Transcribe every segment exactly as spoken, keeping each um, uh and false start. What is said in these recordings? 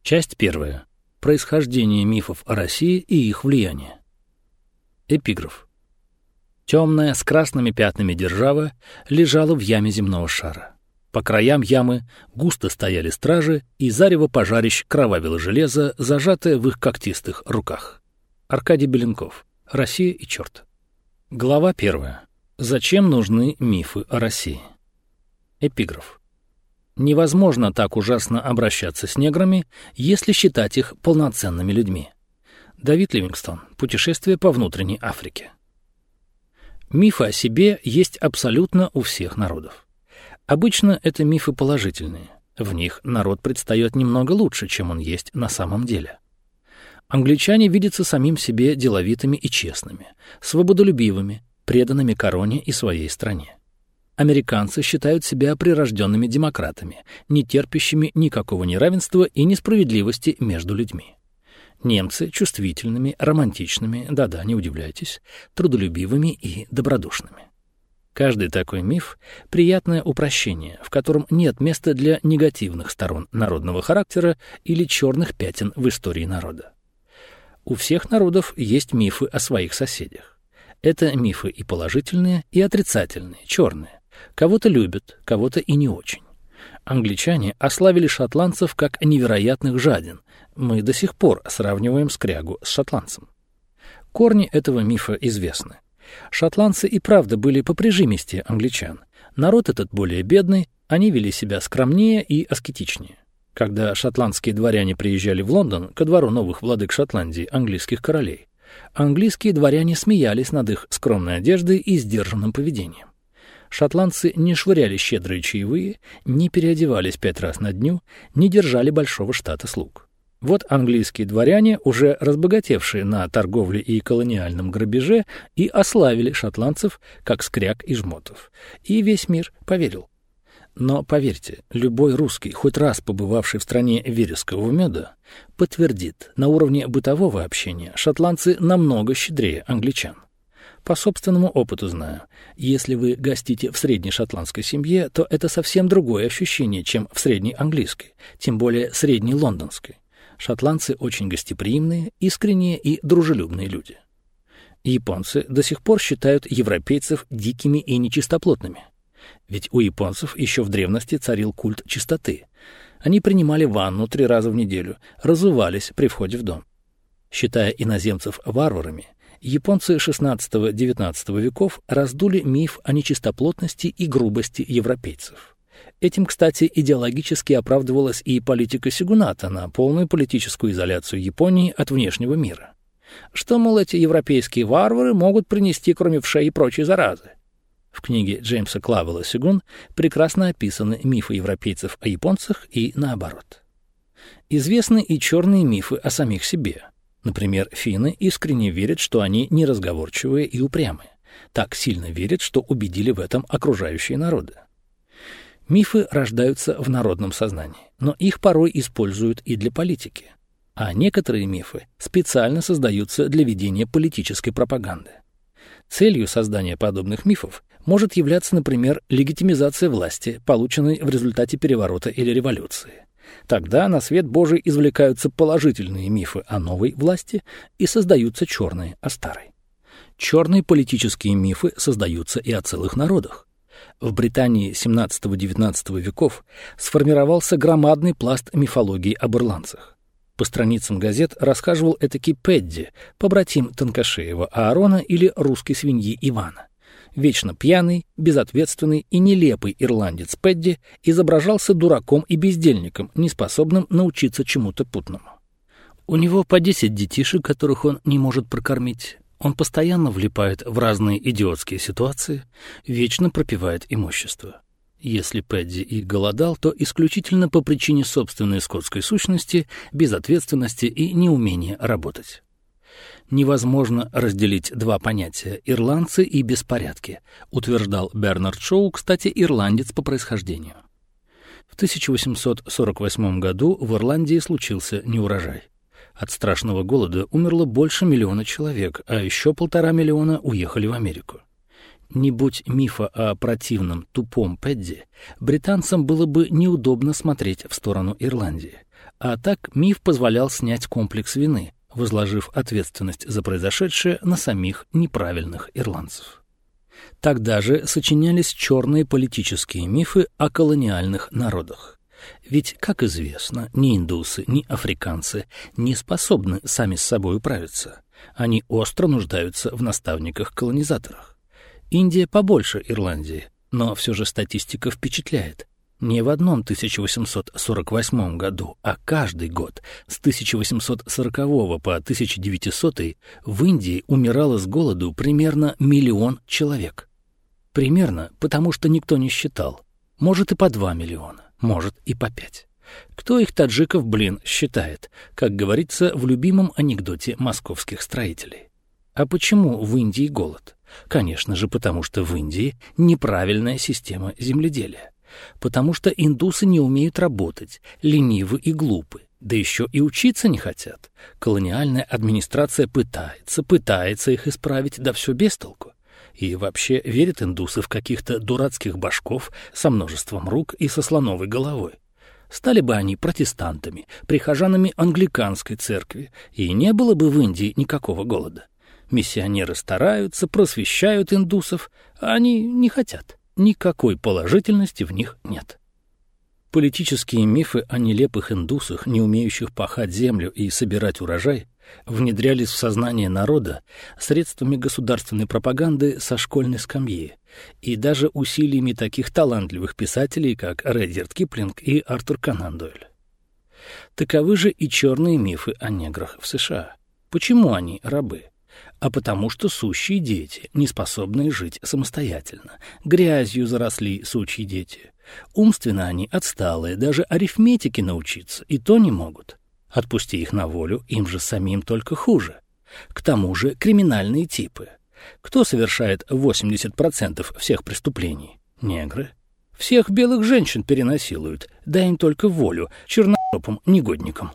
Часть первая. Происхождение мифов о России и их влияние. Эпиграф. Темная с красными пятнами держава лежала в яме земного шара. По краям ямы густо стояли стражи, и зарево пожарищ кровавило железо, зажатое в их когтистых руках. Аркадий Беленков. Россия и черт. Глава первая. Зачем нужны мифы о России? Эпиграф. Невозможно так ужасно обращаться с неграми, если считать их полноценными людьми. Давид Ливингстон. Путешествие по внутренней Африке. Мифы о себе есть абсолютно у всех народов. Обычно это мифы положительные. В них народ предстает немного лучше, чем он есть на самом деле. Англичане видятся самим себе деловитыми и честными, свободолюбивыми, преданными короне и своей стране. Американцы считают себя прирожденными демократами, не терпящими никакого неравенства и несправедливости между людьми. Немцы — чувствительными, романтичными, да-да, не удивляйтесь, трудолюбивыми и добродушными. Каждый такой миф — приятное упрощение, в котором нет места для негативных сторон народного характера или черных пятен в истории народа. У всех народов есть мифы о своих соседях. Это мифы и положительные, и отрицательные, черные. Кого-то любят, кого-то и не очень. Англичане ославили шотландцев как невероятных жадин. Мы до сих пор сравниваем скрягу с шотландцем. Корни этого мифа известны. Шотландцы и правда были поприжимистее англичан. Народ этот более бедный, они вели себя скромнее и аскетичнее. Когда шотландские дворяне приезжали в Лондон ко двору новых владык Шотландии, английских королей, английские дворяне смеялись над их скромной одеждой и сдержанным поведением. Шотландцы не швыряли щедрые чаевые, не переодевались пять раз на дню, не держали большого штата слуг. Вот английские дворяне, уже разбогатевшие на торговле и колониальном грабеже, и ославили шотландцев как скряг и жмотов. И весь мир поверил. Но поверьте, любой русский, хоть раз побывавший в стране верескового меда, подтвердит, на уровне бытового общения шотландцы намного щедрее англичан. По собственному опыту знаю, если вы гостите в средней шотландской семье, то это совсем другое ощущение, чем в средней английской, тем более средней лондонской. Шотландцы очень гостеприимные, искренние и дружелюбные люди. Японцы до сих пор считают европейцев дикими и нечистоплотными. Ведь у японцев еще в древности царил культ чистоты. Они принимали ванну три раза в неделю, разувались при входе в дом. Считая иноземцев варварами, японцы шестнадцатого-девятнадцатого веков раздули миф о нечистоплотности и грубости европейцев. Этим, кстати, идеологически оправдывалась и политика Сёгуната на полную политическую изоляцию Японии от внешнего мира. Что, мол, эти европейские варвары могут принести, кроме вшей и прочей заразы? В книге Джеймса Клавелла «Сёгун» прекрасно описаны мифы европейцев о японцах и наоборот. Известны и черные мифы о самих себе. Например, финны искренне верят, что они неразговорчивые и упрямые. Так сильно верят, что убедили в этом окружающие народы. Мифы рождаются в народном сознании, но их порой используют и для политики. А некоторые мифы специально создаются для ведения политической пропаганды. Целью создания подобных мифов может являться, например, легитимизация власти, полученной в результате переворота или революции. Тогда на свет Божий извлекаются положительные мифы о новой власти и создаются черные о старой. Черные политические мифы создаются и о целых народах. В Британии семнадцатого-девятнадцатого веков сформировался громадный пласт мифологии об ирландцах. По страницам газет расхаживал этакий Пэдди, побратим тонкошеего Аарона или русской свиньи Ивана. Вечно пьяный, безответственный и нелепый ирландец Пэдди изображался дураком и бездельником, неспособным научиться чему-то путному. У него по десять детишек, которых он не может прокормить. Он постоянно влипает в разные идиотские ситуации, вечно пропивает имущество. Если Пэдди и голодал, то исключительно по причине собственной скотской сущности, безответственности и неумения работать. Невозможно разделить два понятия – ирландцы и беспорядки, утверждал Бернард Шоу, кстати, ирландец по происхождению. В тысяча восемьсот сорок восьмом году в Ирландии случился неурожай. От страшного голода умерло больше миллиона человек, а еще полтора миллиона уехали в Америку. Не будь мифа о противном, тупом Пэдди, британцам было бы неудобно смотреть в сторону Ирландии. А так миф позволял снять комплекс вины, возложив ответственность за произошедшее на самих неправильных ирландцев. Тогда же сочинялись черные политические мифы о колониальных народах. Ведь, как известно, ни индусы, ни африканцы не способны сами с собой управиться. Они остро нуждаются в наставниках-колонизаторах. Индия побольше Ирландии, но все же статистика впечатляет. Не в одном тысяча восемьсот сорок восьмом году, а каждый год с тысяча восемьсот сорокового по тысяча девятисотый в Индии умирало с голоду примерно миллион человек. Примерно, потому что никто не считал. Может и по два миллиона, может и по пять. Кто их, таджиков, блин, считает, как говорится в любимом анекдоте московских строителей. А почему в Индии голод? Конечно же, потому что в Индии неправильная система земледелия. Потому что индусы не умеют работать, ленивы и глупы, да еще и учиться не хотят. Колониальная администрация пытается, пытается их исправить, да все без толку. И вообще верят индусы в каких-то дурацких башков со множеством рук и со слоновой головой. Стали бы они протестантами, прихожанами англиканской церкви, и не было бы в Индии никакого голода. Миссионеры стараются, просвещают индусов, а они не хотят. Никакой положительности в них нет. Политические мифы о нелепых индусах, не умеющих пахать землю и собирать урожай, внедрялись в сознание народа средствами государственной пропаганды со школьной скамьи и даже усилиями таких талантливых писателей, как Редьярд Киплинг и Артур Конан Дойль. Таковы же и черные мифы о неграх в США. Почему они рабы? А потому что сущие дети, не способные жить самостоятельно. Грязью заросли сучьи дети. Умственно они отсталые, даже арифметике научиться и то не могут. Отпусти их на волю, им же самим только хуже. К тому же криминальные типы. Кто совершает восемьдесят процентов всех преступлений? Негры. Всех белых женщин перенасилуют, дай им только волю, черножопым негодникам.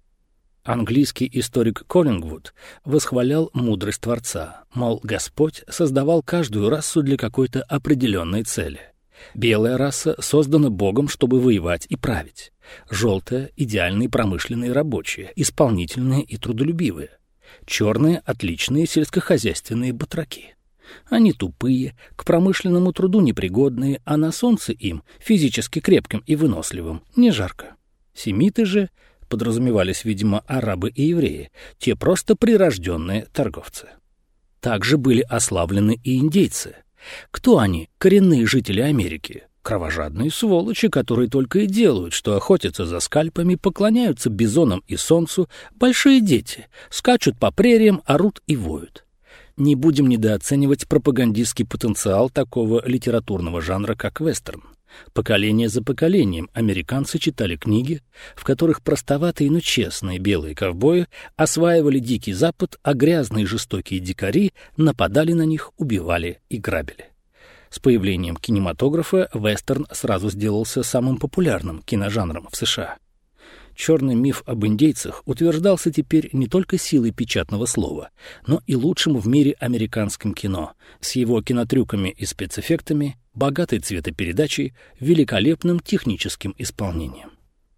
Английский историк Коллингвуд восхвалял мудрость Творца, мол, Господь создавал каждую расу для какой-то определенной цели. Белая раса создана Богом, чтобы воевать и править. Желтая — идеальные промышленные рабочие, исполнительные и трудолюбивые. Черные — отличные сельскохозяйственные батраки. Они тупые, к промышленному труду непригодные, а на солнце им, физически крепким и выносливым, не жарко. Семиты же — подразумевались, видимо, арабы и евреи, те просто прирожденные торговцы. Также были ославлены и индейцы. Кто они? Коренные жители Америки. Кровожадные сволочи, которые только и делают, что охотятся за скальпами, поклоняются бизонам и солнцу, большие дети, скачут по прериям, орут и воют. Не будем недооценивать пропагандистский потенциал такого литературного жанра, как вестерн. Поколение за поколением американцы читали книги, в которых простоватые, но честные белые ковбои осваивали Дикий Запад, а грязные жестокие дикари нападали на них, убивали и грабили. С появлением кинематографа вестерн сразу сделался самым популярным киножанром в США. Черный миф об индейцах утверждался теперь не только силой печатного слова, но и лучшим в мире американским кино, с его кинотрюками и спецэффектами, богатой цветопередачей, великолепным техническим исполнением.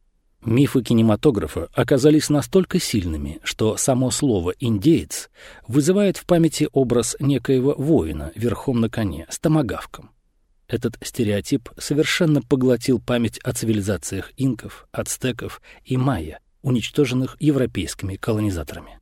Мифы кинематографа оказались настолько сильными, что само слово «индеец» вызывает в памяти образ некоего воина верхом на коне с томагавком. Этот стереотип совершенно поглотил память о цивилизациях инков, ацтеков и майя, уничтоженных европейскими колонизаторами.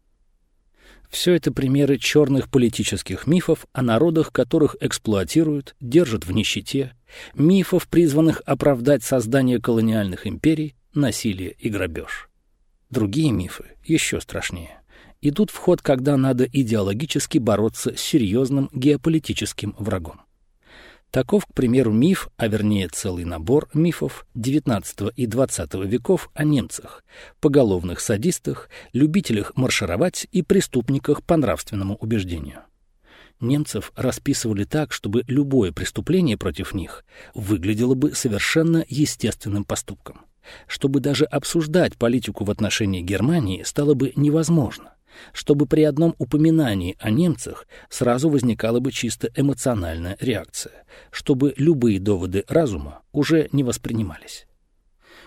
Все это примеры черных политических мифов о народах, которых эксплуатируют, держат в нищете, мифов, призванных оправдать создание колониальных империй, насилие и грабеж. Другие мифы, еще страшнее, идут в ход, когда надо идеологически бороться с серьезным геополитическим врагом. Таков, к примеру, миф, а вернее целый набор мифов девятнадцатого и двадцатого веков о немцах, поголовных садистах, любителях маршировать и преступниках по нравственному убеждению. Немцев расписывали так, чтобы любое преступление против них выглядело бы совершенно естественным поступком, чтобы даже обсуждать политику в отношении Германии стало бы невозможно, чтобы при одном упоминании о немцах сразу возникала бы чисто эмоциональная реакция, чтобы любые доводы разума уже не воспринимались.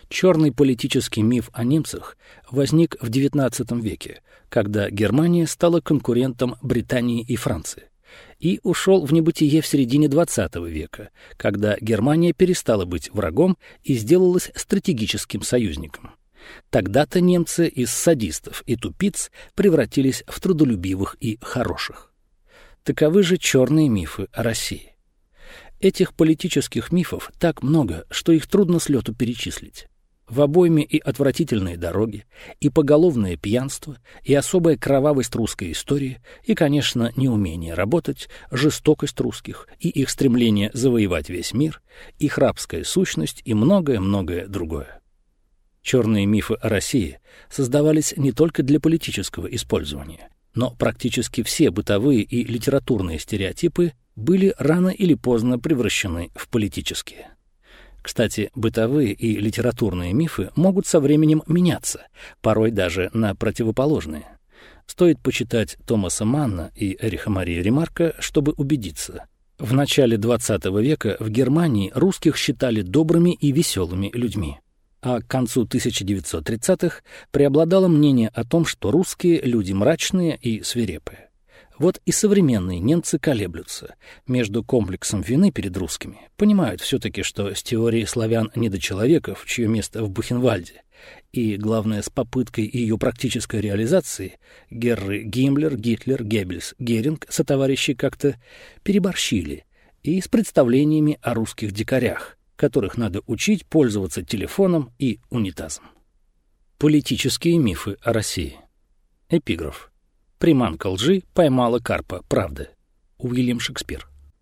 Черный политический миф о немцах возник в девятнадцатом веке, когда Германия стала конкурентом Британии и Франции, и ушел в небытие в середине двадцатого века, когда Германия перестала быть врагом и сделалась стратегическим союзником. Тогда-то немцы из садистов и тупиц превратились в трудолюбивых и хороших. Таковы же черные мифы о России. Этих политических мифов так много, что их трудно с лету перечислить. В обойме и отвратительные дороги, и поголовное пьянство, и особая кровавость русской истории, и, конечно, неумение работать, жестокость русских, и их стремление завоевать весь мир, их рабская сущность и многое-многое другое. Черные мифы о России создавались не только для политического использования, но практически все бытовые и литературные стереотипы были рано или поздно превращены в политические. Кстати, бытовые и литературные мифы могут со временем меняться, порой даже на противоположные. Стоит почитать Томаса Манна и Эриха Мария Ремарка, чтобы убедиться. В начале двадцатого века в Германии русских считали добрыми и веселыми людьми, а к концу тысяча девятьсот тридцатых преобладало мнение о том, что русские — люди мрачные и свирепые. Вот и современные немцы колеблются между комплексом вины перед русскими, понимают все-таки, что с теорией славян-недочеловеков, чье место в Бухенвальде, и, главное, с попыткой ее практической реализации, Герры Гиммлер, Гитлер, Геббельс, Геринг сотоварищи как-то переборщили, и с представлениями о русских дикарях, которых надо учить пользоваться телефоном и унитазом. Политические мифы о России. Эпиграф. Приманка лжи поймала карпа правды. Уильям Шекспир.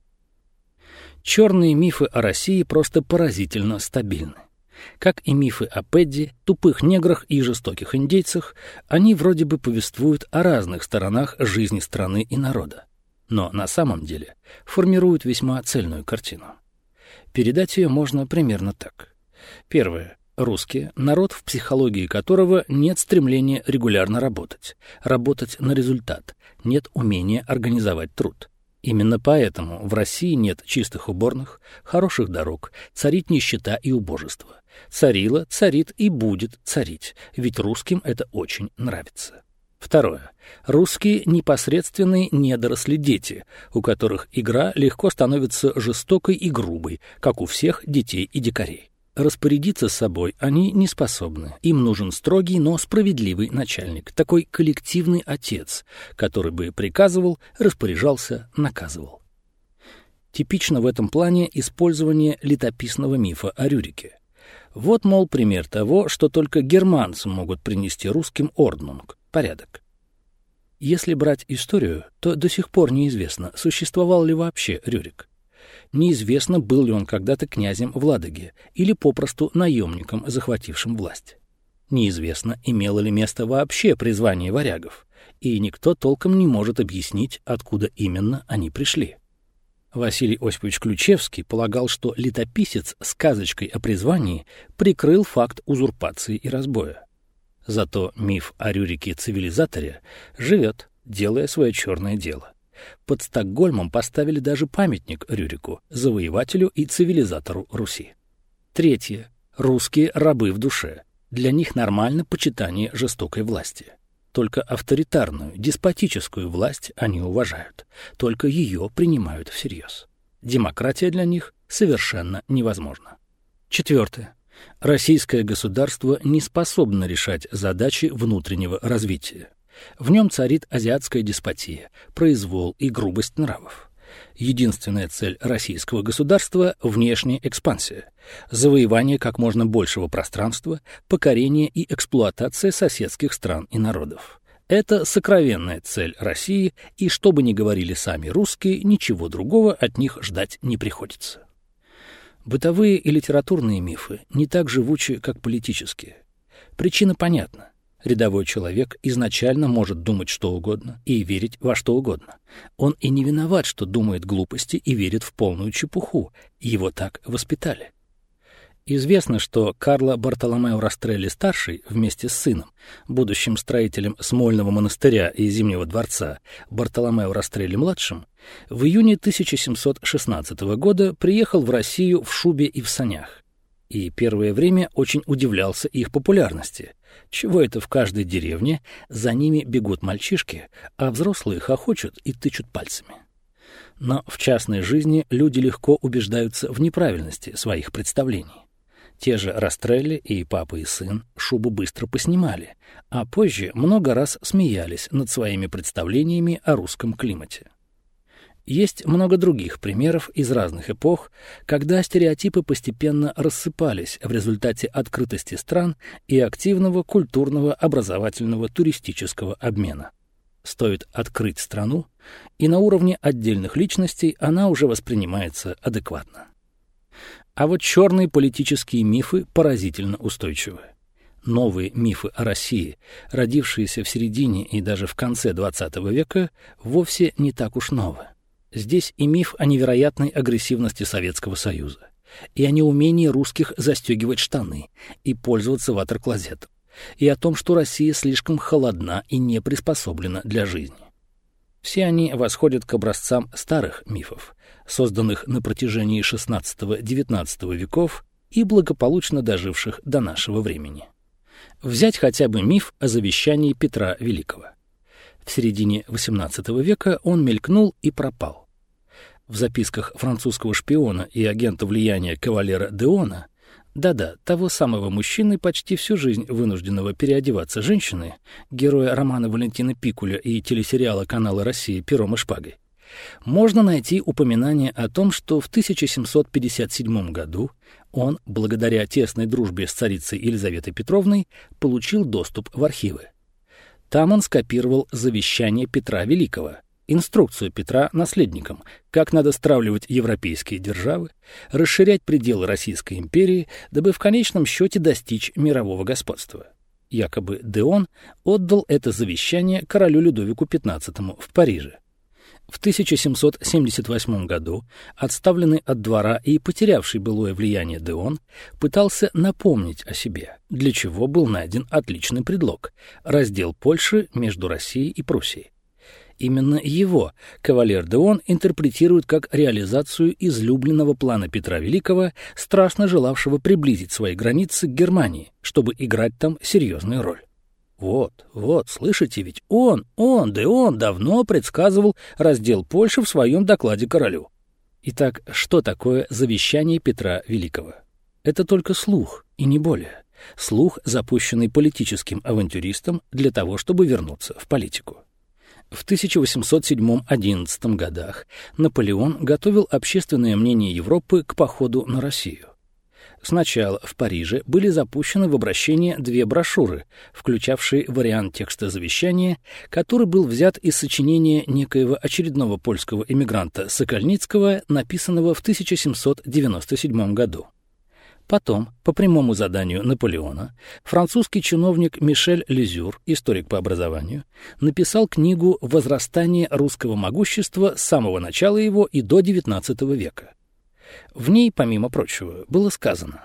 Черные мифы о России просто поразительно стабильны. Как и мифы о Пэдди, тупых неграх и жестоких индейцах, они вроде бы повествуют о разных сторонах жизни страны и народа, но на самом деле формируют весьма цельную картину. Передать ее можно примерно так. Первое. Русские — народ, в психологии которого нет стремления регулярно работать, работать на результат, нет умения организовать труд. Именно поэтому в России нет чистых уборных, хороших дорог, царит нищета и убожество. Царила, царит и будет царить, ведь русским это очень нравится. Второе. Русские — непосредственные недоросли-дети, у которых игра легко становится жестокой и грубой, как у всех детей и дикарей. Распорядиться собой они не способны. Им нужен строгий, но справедливый начальник, такой коллективный отец, который бы приказывал, распоряжался, наказывал. Типично в этом плане использование летописного мифа о Рюрике. Вот, мол, пример того, что только германцы могут принести русским орднунг, порядок. Если брать историю, то до сих пор неизвестно, существовал ли вообще Рюрик. Неизвестно, был ли он когда-то князем в Ладоге или попросту наемником, захватившим власть. Неизвестно, имело ли место вообще призвание варягов, и никто толком не может объяснить, откуда именно они пришли. Василий Осипович Ключевский полагал, что летописец сказочкой о призвании прикрыл факт узурпации и разбоя. Зато миф о Рюрике-цивилизаторе живет, делая свое черное дело. Под Стокгольмом поставили даже памятник Рюрику, завоевателю и цивилизатору Руси. Третье. Русские рабы в душе. Для них нормально почитание жестокой власти. Только авторитарную, деспотическую власть они уважают. Только ее принимают всерьез. Демократия для них совершенно невозможна. Четвертое. Российское государство не способно решать задачи внутреннего развития. В нем царит азиатская деспотия, произвол и грубость нравов. Единственная цель российского государства — внешняя экспансия, завоевание как можно большего пространства, покорение и эксплуатация соседских стран и народов. Это сокровенная цель России, и что бы ни говорили сами русские, ничего другого от них ждать не приходится. Бытовые и литературные мифы не так живучи, как политические. Причина понятна. Рядовой человек изначально может думать что угодно и верить во что угодно. Он и не виноват, что думает глупости и верит в полную чепуху. Его так воспитали. Известно, что Карло Бартоломео Растрелли-старший вместе с сыном, будущим строителем Смольного монастыря и Зимнего дворца Бартоломео Растрелли-младшим, в июне тысяча семьсот шестнадцатого года приехал в Россию в шубе и в санях. и первое время очень удивлялся их популярности. Чего это в каждой деревне за ними бегут мальчишки, а взрослые хохочут и тычут пальцами? Но в частной жизни люди легко убеждаются в неправильности своих представлений. Те же Растрелли и папа и сын шубу быстро поснимали, а позже много раз смеялись над своими представлениями о русском климате. Есть много других примеров из разных эпох, когда стереотипы постепенно рассыпались в результате открытости стран и активного культурного, образовательного, туристического обмена. Стоит открыть страну, и на уровне отдельных личностей она уже воспринимается адекватно. А вот черные политические мифы поразительно устойчивы. Новые мифы о России, родившиеся в середине и даже в конце двадцатого века, вовсе не так уж новы. Здесь и миф о невероятной агрессивности Советского Союза, и о неумении русских застегивать штаны и пользоваться ватер-клозетом, и о том, что Россия слишком холодна и не приспособлена для жизни. Все они восходят к образцам старых мифов, созданных на протяжении шестнадцатого-девятнадцатого веков и благополучно доживших до нашего времени. Взять хотя бы миф о завещании Петра Великого. В середине восемнадцатого века он мелькнул и пропал. В записках французского шпиона и агента влияния кавалера Деона, да-да, того самого мужчины, почти всю жизнь вынужденного переодеваться женщины, героя романа Валентина Пикуля и телесериала канала «Россия» «Пером и шпагой», можно найти упоминание о том, что в тысяча семьсот пятьдесят седьмом году он, благодаря тесной дружбе с царицей Елизаветой Петровной, получил доступ в архивы. Там он скопировал завещание Петра Великого, инструкцию Петра наследникам, как надо стравливать европейские державы, расширять пределы Российской империи, дабы в конечном счете достичь мирового господства. Якобы Деон отдал это завещание королю Людовику пятнадцатому в Париже. В тысяча семьсот семьдесят восьмом году отставленный от двора и потерявший былое влияние Деон пытался напомнить о себе, для чего был найден отличный предлог – раздел Польши между Россией и Пруссией. Именно его кавалер Деон интерпретирует как реализацию излюбленного плана Петра Великого, страстно желавшего приблизить свои границы к Германии, чтобы играть там серьезную роль. Вот, вот, слышите, ведь он, он, Деон давно предсказывал раздел Польши в своем докладе королю. Итак, что такое завещание Петра Великого? Это только слух, и не более. Слух, запущенный политическим авантюристом для того, чтобы вернуться в политику. В тысяча восемьсот седьмом-одиннадцатом годах Наполеон готовил общественное мнение Европы к походу на Россию. Сначала в Париже были запущены в обращение две брошюры, включавшие вариант текста завещания, который был взят из сочинения некоего очередного польского эмигранта Сокольницкого, написанного в тысяча семьсот девяносто седьмом году. Потом, по прямому заданию Наполеона, французский чиновник Мишель Лизюр, историк по образованию, написал книгу «Возрастание русского могущества с самого начала его и до девятнадцатого века». В ней, помимо прочего, было сказано: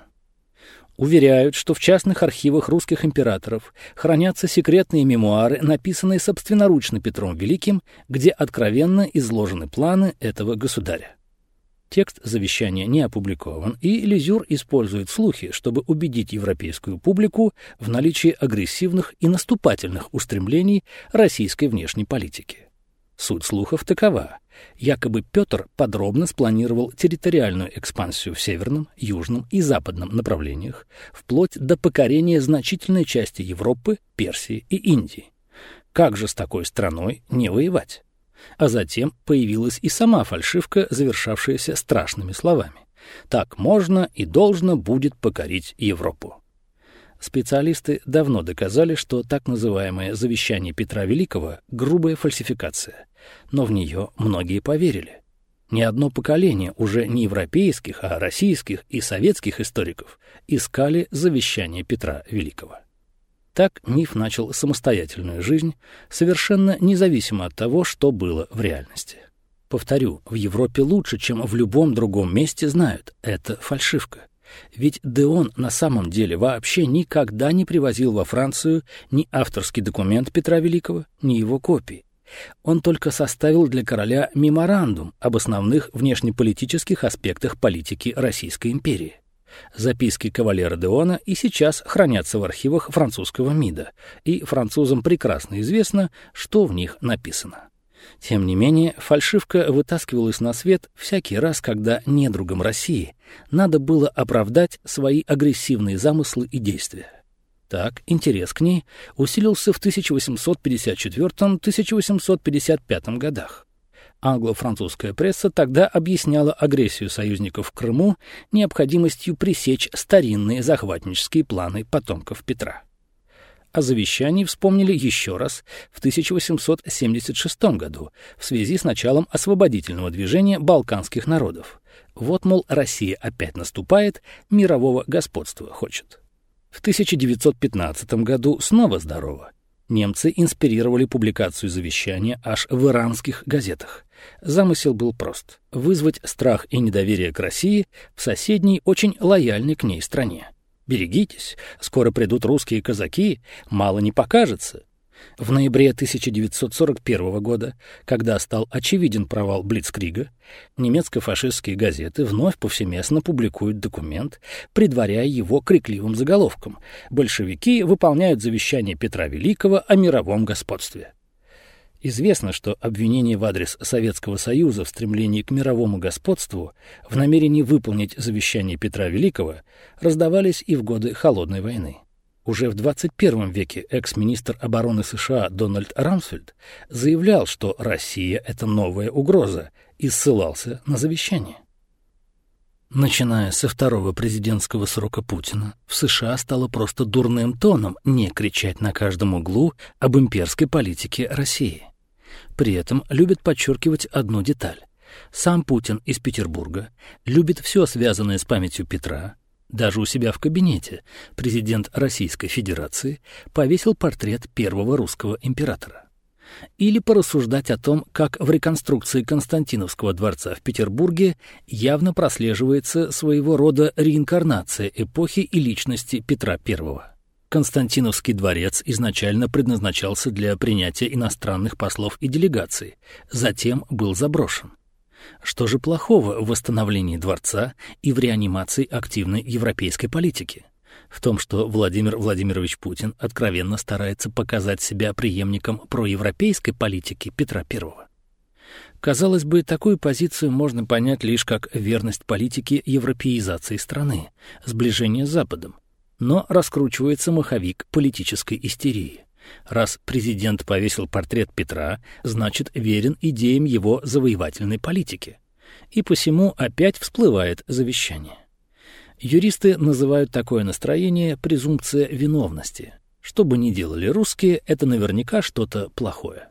«Уверяют, что в частных архивах русских императоров хранятся секретные мемуары, написанные собственноручно Петром Великим, где откровенно изложены планы этого государя». Текст завещания не опубликован, и Лизюр использует слухи, чтобы убедить европейскую публику в наличии агрессивных и наступательных устремлений российской внешней политики. Суть слухов такова: якобы Петр подробно спланировал территориальную экспансию в северном, южном и западном направлениях, вплоть до покорения значительной части Европы, Персии и Индии. Как же с такой страной не воевать? А затем появилась и сама фальшивка, завершавшаяся страшными словами: «Так можно и должно будет покорить Европу». Специалисты давно доказали, что так называемое завещание Петра Великого – грубая фальсификация, но в нее многие поверили. Ни одно поколение уже не европейских, а российских и советских историков искали завещание Петра Великого. Так миф начал самостоятельную жизнь, совершенно независимо от того, что было в реальности. Повторю, в Европе лучше, чем в любом другом месте знают – это фальшивка. Ведь Деон на самом деле вообще никогда не привозил во Францию ни авторский документ Петра Великого, ни его копии. Он только составил для короля меморандум об основных внешнеполитических аспектах политики Российской империи. Записки кавалера Деона и сейчас хранятся в архивах французского МИДа, и французам прекрасно известно, что в них написано. Тем не менее, фальшивка вытаскивалась на свет всякий раз, когда недругам России надо было оправдать свои агрессивные замыслы и действия. Так, интерес к ней усилился в тысяча восемьсот пятьдесят четвёртом — тысяча восемьсот пятьдесят пятом годах. Англо-французская пресса тогда объясняла агрессию союзников в Крыму необходимостью пресечь старинные захватнические планы потомков Петра. О завещании вспомнили еще раз в тысяча восемьсот семьдесят шестом году в связи с началом освободительного движения балканских народов. Вот, мол, Россия опять наступает, мирового господства хочет. В тысяча девятьсот пятнадцатом году снова здорово. Немцы инспирировали публикацию завещания аж в иранских газетах. Замысел был прост — вызвать страх и недоверие к России в соседней, очень лояльной к ней стране. Берегитесь, скоро придут русские казаки, мало не покажется. В ноябре тысяча девятьсот сорок первого года, когда стал очевиден провал Блицкрига, немецко-фашистские газеты вновь повсеместно публикуют документ, предваряя его крикливым заголовком: «Большевики выполняют завещание Петра Великого о мировом господстве». Известно, что обвинения в адрес Советского Союза в стремлении к мировому господству, в намерении выполнить завещание Петра Великого, раздавались и в годы Холодной войны. Уже в двадцать первом веке экс-министр обороны США Дональд Рамсфельд заявлял, что Россия — это новая угроза, и ссылался на завещание. Начиная со второго президентского срока Путина, в США стало просто дурным тоном не кричать на каждом углу об имперской политике России. При этом любят подчеркивать одну деталь. Сам Путин из Петербурга любит все связанное с памятью Петра. Даже у себя в кабинете президент Российской Федерации повесил портрет первого русского императора. Или порассуждать о том, как в реконструкции Константиновского дворца в Петербурге явно прослеживается своего рода реинкарнация эпохи и личности Петра Первого. Константиновский дворец изначально предназначался для принятия иностранных послов и делегаций, затем был заброшен. Что же плохого в восстановлении дворца и в реанимации активной европейской политики? В том, что Владимир Владимирович Путин откровенно старается показать себя преемником проевропейской политики Петра Первого. Казалось бы, такую позицию можно понять лишь как верность политике европеизации страны, сближения с Западом. Но раскручивается маховик политической истерии. Раз президент повесил портрет Петра, значит, верен идеям его завоевательной политики. И посему опять всплывает завещание. Юристы называют такое настроение презумпция виновности. Что бы ни делали русские, это наверняка что-то плохое.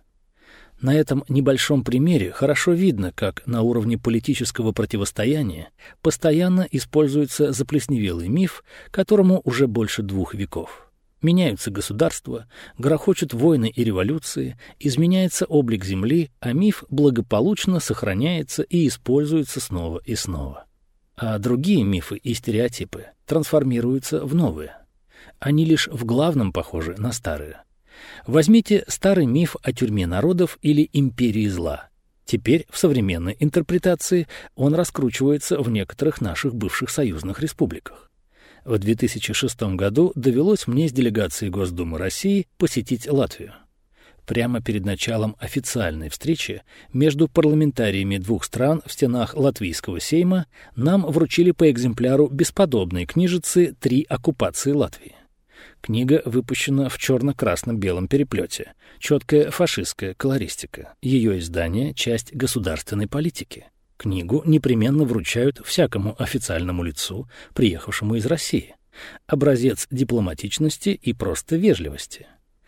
На этом небольшом примере хорошо видно, как на уровне политического противостояния постоянно используется заплесневелый миф, которому уже больше двух веков. Меняются государства, грохочут войны и революции, изменяется облик земли, а миф благополучно сохраняется и используется снова и снова. А другие мифы и стереотипы трансформируются в новые. Они лишь в главном похожи на старые. Возьмите старый миф о тюрьме народов или империи зла. Теперь в современной интерпретации он раскручивается в некоторых наших бывших союзных республиках. В две тысячи шестом году довелось мне с делегацией Госдумы России посетить Латвию. Прямо перед началом официальной встречи между парламентариями двух стран в стенах Латвийского сейма нам вручили по экземпляру бесподобной книжицы «Три оккупации Латвии». Книга выпущена в черно-красно-белом переплете. Четкая фашистская колористика. Ее издание — часть государственной политики. Книгу непременно вручают всякому официальному лицу, приехавшему из России. Образец дипломатичности и просто вежливости.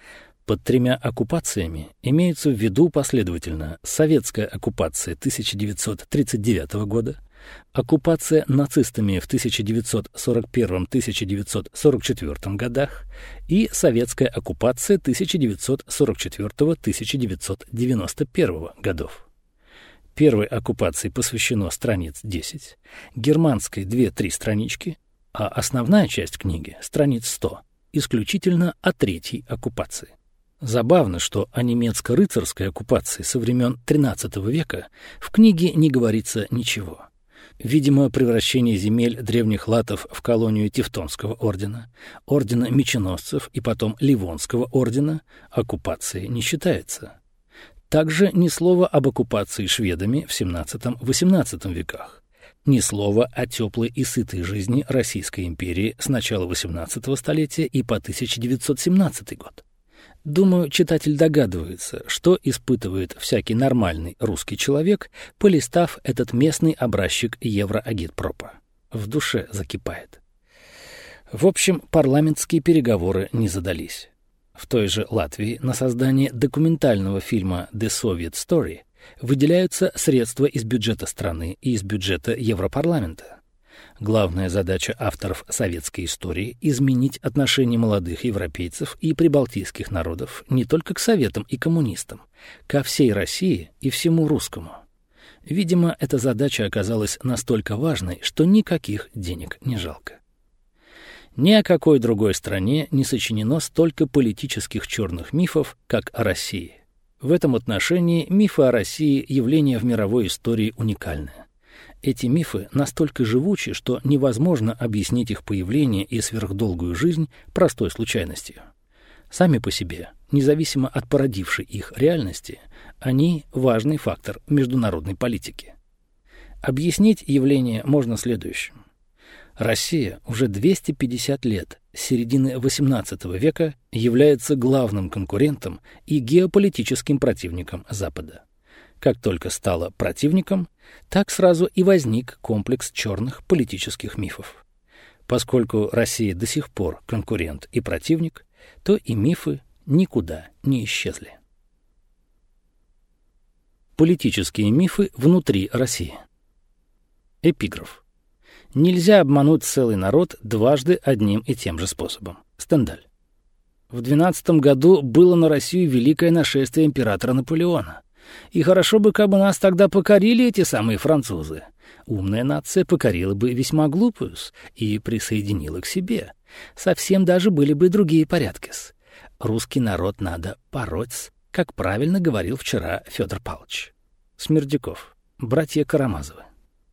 Под тремя оккупациями имеются в виду последовательно советская оккупация тысяча девятьсот тридцать девятого года, оккупация нацистами в тысяча девятьсот сорок первом — тысяча девятьсот сорок четвёртом годах и советская оккупация тысяча девятьсот сорок четвёртого — тысяча девятьсот девяносто первого годов. Первой оккупации посвящено страниц десять, германской две-три странички, а основная часть книги, страниц сто, исключительно о третьей оккупации. Забавно, что о немецко-рыцарской оккупации со времен тринадцатого века в книге не говорится ничего. Видимо, превращение земель древних латов в колонию Тевтонского ордена, ордена меченосцев и потом Ливонского ордена оккупацией не считается. Также ни слова об оккупации шведами в семнадцатом-восемнадцатом веках, ни слова о теплой и сытой жизни Российской империи с начала восемнадцатого столетия и по тысяча девятьсот семнадцатый год. Думаю, читатель догадывается, что испытывает всякий нормальный русский человек, полистав этот местный образчик Евроагитпропа. В душе закипает. В общем, парламентские переговоры не задались. В той же Латвии на создание документального фильма «The Soviet Story» выделяются средства из бюджета страны и из бюджета Европарламента. Главная задача авторов советской истории — изменить отношение молодых европейцев и прибалтийских народов не только к советам и коммунистам, ко всей России и всему русскому. Видимо, эта задача оказалась настолько важной, что никаких денег не жалко. Ни о какой другой стране не сочинено столько политических черных мифов, как о России. В этом отношении мифы о России — явление в мировой истории уникальное. Эти мифы настолько живучи, что невозможно объяснить их появление и сверхдолгую жизнь простой случайностью. Сами по себе, независимо от породившей их реальности, они — важный фактор международной политики. Объяснить явление можно следующим. Россия уже двести пятьдесят лет, с середины восемнадцатого века, является главным конкурентом и геополитическим противником Запада. Как только стала противником, так сразу и возник комплекс черных политических мифов. Поскольку Россия до сих пор конкурент и противник, то и мифы никуда не исчезли. Политические мифы внутри России. Эпиграф. Нельзя обмануть целый народ дважды одним и тем же способом. Стендаль. В двенадцатом году было на Россию великое нашествие императора Наполеона. И хорошо бы, кабы нас тогда покорили эти самые французы. Умная нация покорила бы весьма глупую-с и присоединила к себе. Совсем даже были бы другие порядки-с. Русский народ надо пороть, как правильно говорил вчера Федор Павлович. Смердяков. Братья Карамазовы.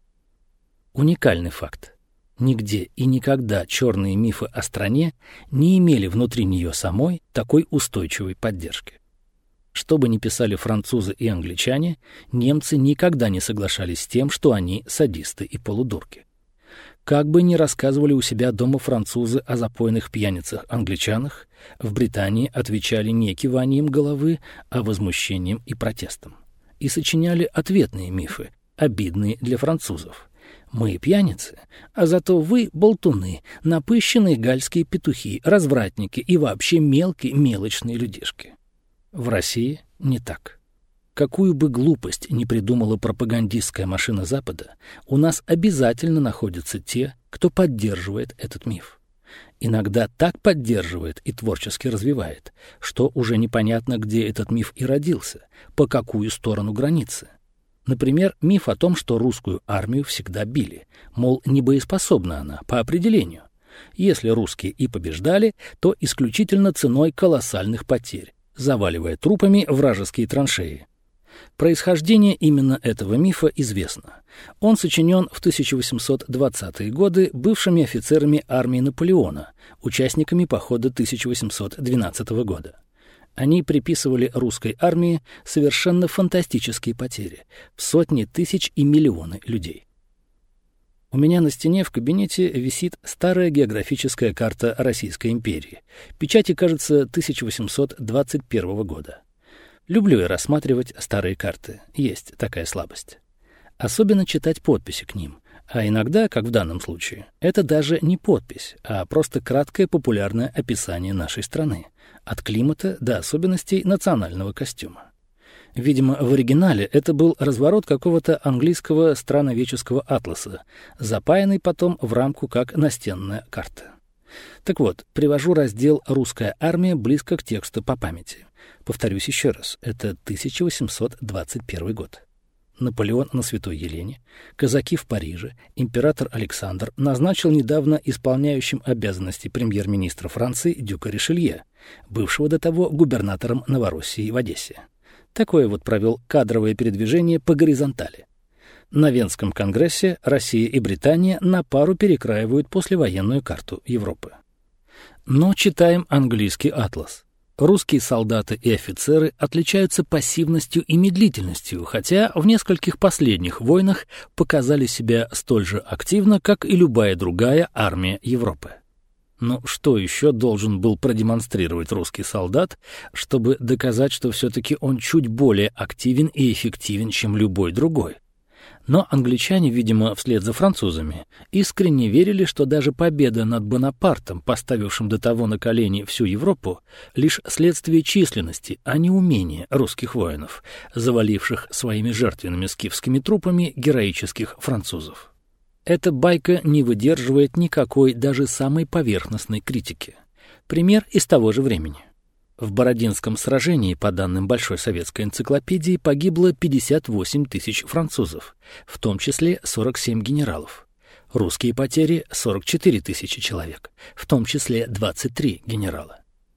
Уникальный факт. Нигде и никогда черные мифы о стране не имели внутри нее самой такой устойчивой поддержки. Что бы ни писали французы и англичане, немцы никогда не соглашались с тем, что они садисты и полудурки. Как бы ни рассказывали у себя дома французы о запойных пьяницах-англичанах, в Британии отвечали не киванием головы, а возмущением и протестом. И сочиняли ответные мифы, обидные для французов. Мы пьяницы, а зато вы болтуны, напыщенные гальские петухи, развратники и вообще мелкие мелочные людишки. В России не так. Какую бы глупость ни придумала пропагандистская машина Запада, у нас обязательно находятся те, кто поддерживает этот миф. Иногда так поддерживает и творчески развивает, что уже непонятно, где этот миф и родился, по какую сторону границы. Например, миф о том, что русскую армию всегда били, мол, не боеспособна она по определению. Если русские и побеждали, то исключительно ценой колоссальных потерь, заваливая трупами вражеские траншеи. Происхождение именно этого мифа известно. Он сочинен в тысяча восемьсот двадцатые годы бывшими офицерами армии Наполеона, участниками похода тысяча восемьсот двенадцатого года. Они приписывали русской армии совершенно фантастические потери в сотни тысяч и миллионы людей. У меня на стене в кабинете висит старая географическая карта Российской империи. Печати, кажется, тысяча восемьсот двадцать первого года. Люблю я рассматривать старые карты. Есть такая слабость. Особенно читать подписи к ним. А иногда, как в данном случае, это даже не подпись, а просто краткое популярное описание нашей страны. От климата до особенностей национального костюма. Видимо, в оригинале это был разворот какого-то английского страноведческого атласа, запаянный потом в рамку как настенная карта. Так вот, привожу раздел «Русская армия» близко к тексту по памяти. Повторюсь еще раз, это тысяча восемьсот двадцать первый год. Наполеон на Святой Елене, казаки в Париже, император Александр назначил недавно исполняющим обязанности премьер-министра Франции дюка Ришелье, бывшего до того губернатором Новороссии в Одессе. Такое вот провел кадровое передвижение по горизонтали. На Венском конгрессе Россия и Британия на пару перекраивают послевоенную карту Европы. Но читаем английский атлас. Русские солдаты и офицеры отличаются пассивностью и медлительностью, хотя в нескольких последних войнах показали себя столь же активно, как и любая другая армия Европы. Но что еще должен был продемонстрировать русский солдат, чтобы доказать, что все-таки он чуть более активен и эффективен, чем любой другой? Но англичане, видимо, вслед за французами, искренне верили, что даже победа над Бонапартом, поставившим до того на колени всю Европу, лишь следствие численности, а не умения русских воинов, заваливших своими жертвенными скифскими трупами героических французов. Эта байка не выдерживает никакой даже самой поверхностной критики. Пример из того же времени. В Бородинском сражении, по данным Большой советской энциклопедии, погибло пятьдесят восемь тысяч французов, в том числе сорок семь генералов. Русские потери — сорок четыре тысячи человек, в том числе двадцать три генерала.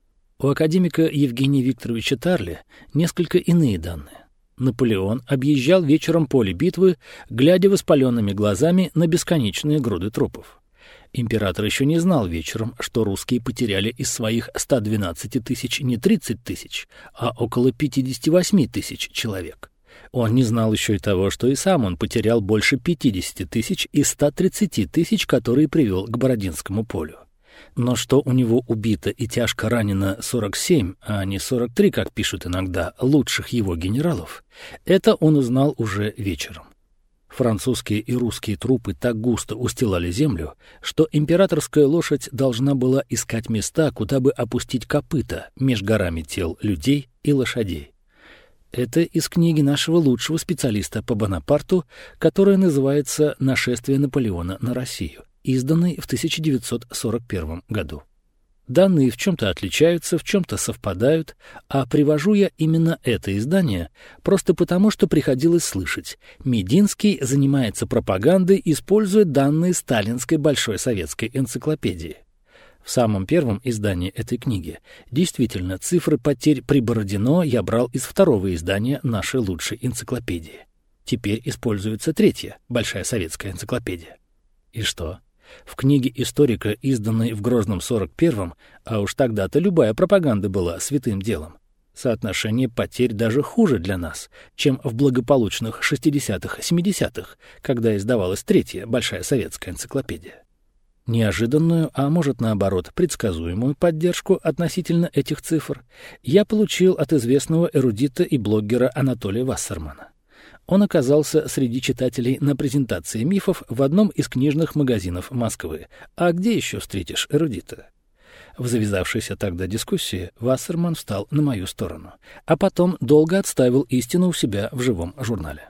У академика Евгения Викторовича Тарли несколько иные данные. Наполеон объезжал вечером поле битвы, глядя воспаленными глазами на бесконечные груды трупов. Император еще не знал вечером, что русские потеряли из своих ста двенадцати тысяч не тридцать тысяч, а около пятьдесят восемь тысяч человек. Он не знал еще и того, что и сам он потерял больше пятидесяти тысяч из ста тридцати тысяч, которые привел к Бородинскому полю. Но что у него убито и тяжко ранено сорок семь, а не сорок три, как пишут иногда, лучших его генералов, это он узнал уже вечером. Французские и русские трупы так густо устилали землю, что императорская лошадь должна была искать места, куда бы опустить копыта меж горами тел людей и лошадей. Это из книги нашего лучшего специалиста по Бонапарту, которая называется «Нашествие Наполеона на Россию», изданной в тысяча девятьсот сорок первом году. Данные в чем-то отличаются, в чем-то совпадают, а привожу я именно это издание просто потому, что приходилось слышать: Мединский занимается пропагандой, используя данные сталинской Большой советской энциклопедии. В самом первом издании этой книги действительно цифры потерь при Бородино я брал из второго издания нашей лучшей энциклопедии. Теперь используется третья Большая советская энциклопедия. И что? В книге историка, изданной в Грозном сорок первом, а уж тогда-то любая пропаганда была святым делом, соотношение потерь даже хуже для нас, чем в благополучных шестидесятых-семидесятых, когда издавалась третья Большая советская энциклопедия. Неожиданную, а может наоборот предсказуемую поддержку относительно этих цифр я получил от известного эрудита и блогера Анатолия Вассермана. Он оказался среди читателей на презентации мифов в одном из книжных магазинов Москвы. А где еще встретишь эрудита? В завязавшейся тогда дискуссии Вассерман встал на мою сторону, а потом долго отстаивал истину у себя в живом журнале.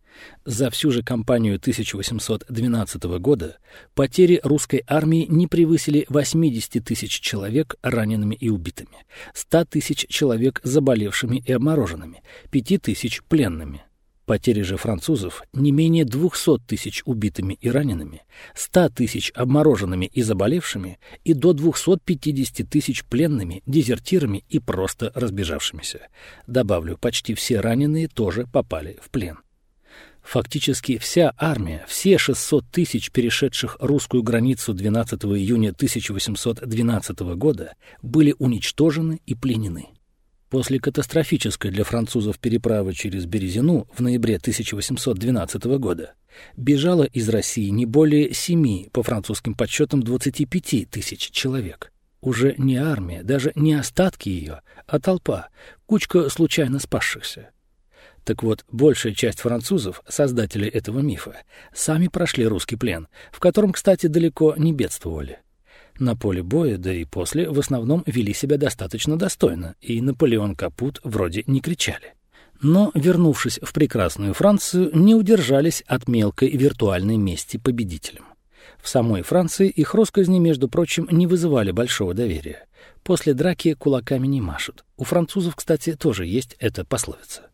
За всю же кампанию тысяча восемьсот двенадцатого года потери русской армии не превысили восьмидесяти тысяч человек ранеными и убитыми, ста тысяч человек заболевшими и обмороженными, пяти тысяч пленными. Потери же французов не менее двухсот тысяч убитыми и ранеными, ста тысяч обмороженными и заболевшими и до двухсот пятидесяти тысяч пленными, дезертирами и просто разбежавшимися. Добавлю, почти все раненые тоже попали в плен. Фактически вся армия, все шестьсот тысяч, перешедших русскую границу двенадцатого июня тысяча восемьсот двенадцатого года, были уничтожены и пленены. После катастрофической для французов переправы через Березину в ноябре тысяча восемьсот двенадцатого года бежало из России не более семи, по французским подсчетам двадцати пяти тысяч человек. Уже не армия, даже не остатки ее, а толпа, кучка случайно спасшихся. Так вот, большая часть французов, создателей этого мифа, сами прошли русский плен, в котором, кстати, далеко не бедствовали. На поле боя, да и после, в основном вели себя достаточно достойно, и Наполеон Капут вроде не кричали. Но, вернувшись в прекрасную Францию, не удержались от мелкой виртуальной мести победителям. В самой Франции их россказни, между прочим, не вызывали большого доверия. После драки кулаками не машут. У французов, кстати, тоже есть эта пословица.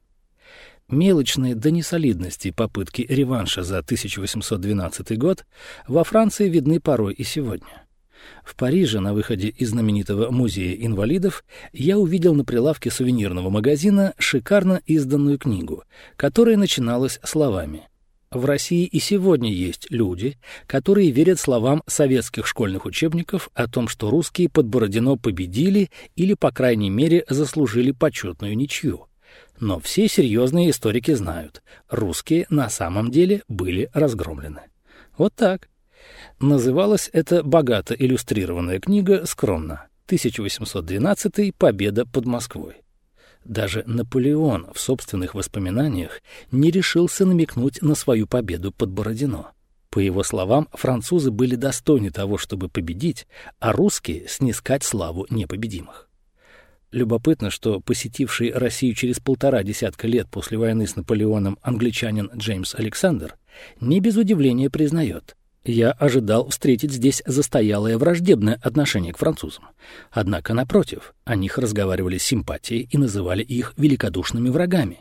Мелочные до несолидности попытки реванша за тысяча восемьсот двенадцатый год во Франции видны порой и сегодня. В Париже на выходе из знаменитого музея инвалидов я увидел на прилавке сувенирного магазина шикарно изданную книгу, которая начиналась словами: В России и сегодня есть люди, которые верят словам советских школьных учебников о том, что русские под Бородино победили или, по крайней мере, заслужили почетную ничью. Но все серьезные историки знают, русские на самом деле были разгромлены. Вот так. Называлась эта богато иллюстрированная книга скромно тысяча восемьсот двенадцатый «Победа под Москвой». Даже Наполеон в собственных воспоминаниях не решился намекнуть на свою победу под Бородино. По его словам, французы были достойны того, чтобы победить, а русские — снискать славу непобедимых. Любопытно, что посетивший Россию через полтора десятка лет после войны с Наполеоном англичанин Джеймс Александр не без удивления признает: «Я ожидал встретить здесь застоялое враждебное отношение к французам. Однако, напротив, о них разговаривали с симпатией и называли их великодушными врагами.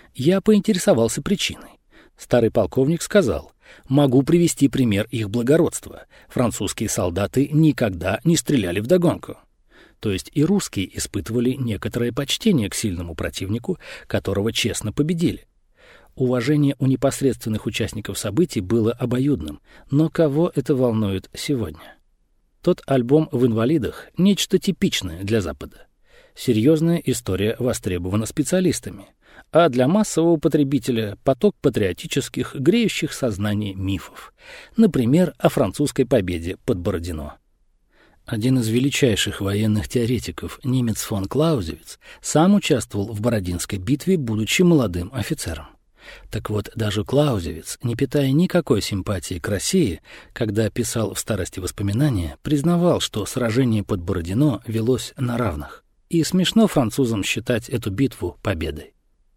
Я поинтересовался причиной. Старый полковник сказал: могу привести пример их благородства. Французские солдаты никогда не стреляли вдогонку». То есть и русские испытывали некоторое почтение к сильному противнику, которого честно победили. Уважение у непосредственных участников событий было обоюдным, но кого это волнует сегодня? Тот альбом в «Инвалидах» — нечто типичное для Запада. Серьезная история востребована специалистами, а для массового потребителя — поток патриотических, греющих сознание мифов. Например, о французской победе под Бородино. Один из величайших военных теоретиков, немец фон Клаузевиц, сам участвовал в Бородинской битве, будучи молодым офицером. Так вот, даже Клаузевиц, не питая никакой симпатии к России, когда писал в старости воспоминания, признавал, что сражение под Бородино велось на равных. И смешно французам считать эту битву победой.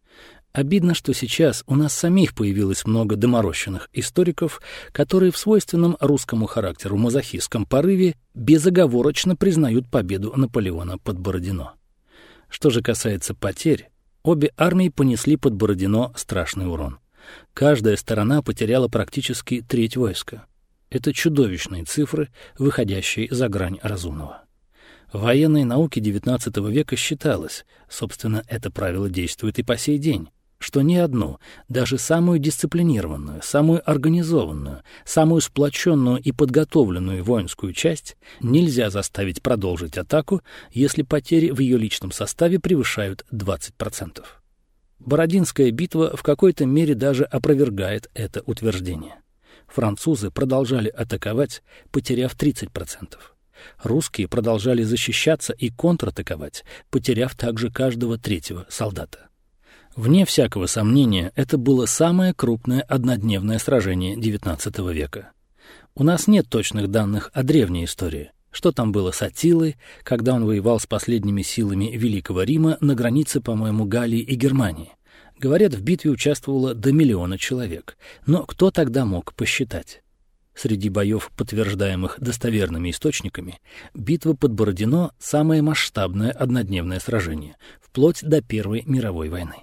Обидно, что сейчас у нас самих появилось много доморощенных историков, которые в свойственном русскому характеру мазохистском порыве безоговорочно признают победу Наполеона под Бородино. Что же касается потерь, обе армии понесли под Бородино страшный урон. Каждая сторона потеряла практически треть войска. Это чудовищные цифры, выходящие за грань разумного. В военной науке девятнадцатого века считалось, собственно, это правило действует и по сей день, что ни одну, даже самую дисциплинированную, самую организованную, самую сплоченную и подготовленную воинскую часть нельзя заставить продолжить атаку, если потери в ее личном составе превышают двадцать процентов. Бородинская битва в какой-то мере даже опровергает это утверждение. Французы продолжали атаковать, потеряв тридцать процентов. Русские продолжали защищаться и контратаковать, потеряв также каждого третьего солдата. Вне всякого сомнения, это было самое крупное однодневное сражение девятнадцатого века. У нас нет точных данных о древней истории. Что там было с Аттилой, когда он воевал с последними силами Великого Рима на границе, по-моему, Галлии и Германии. Говорят, в битве участвовало до миллиона человек. Но кто тогда мог посчитать? Среди боев, подтверждаемых достоверными источниками, битва под Бородино – самое масштабное однодневное сражение, вплоть до Первой мировой войны.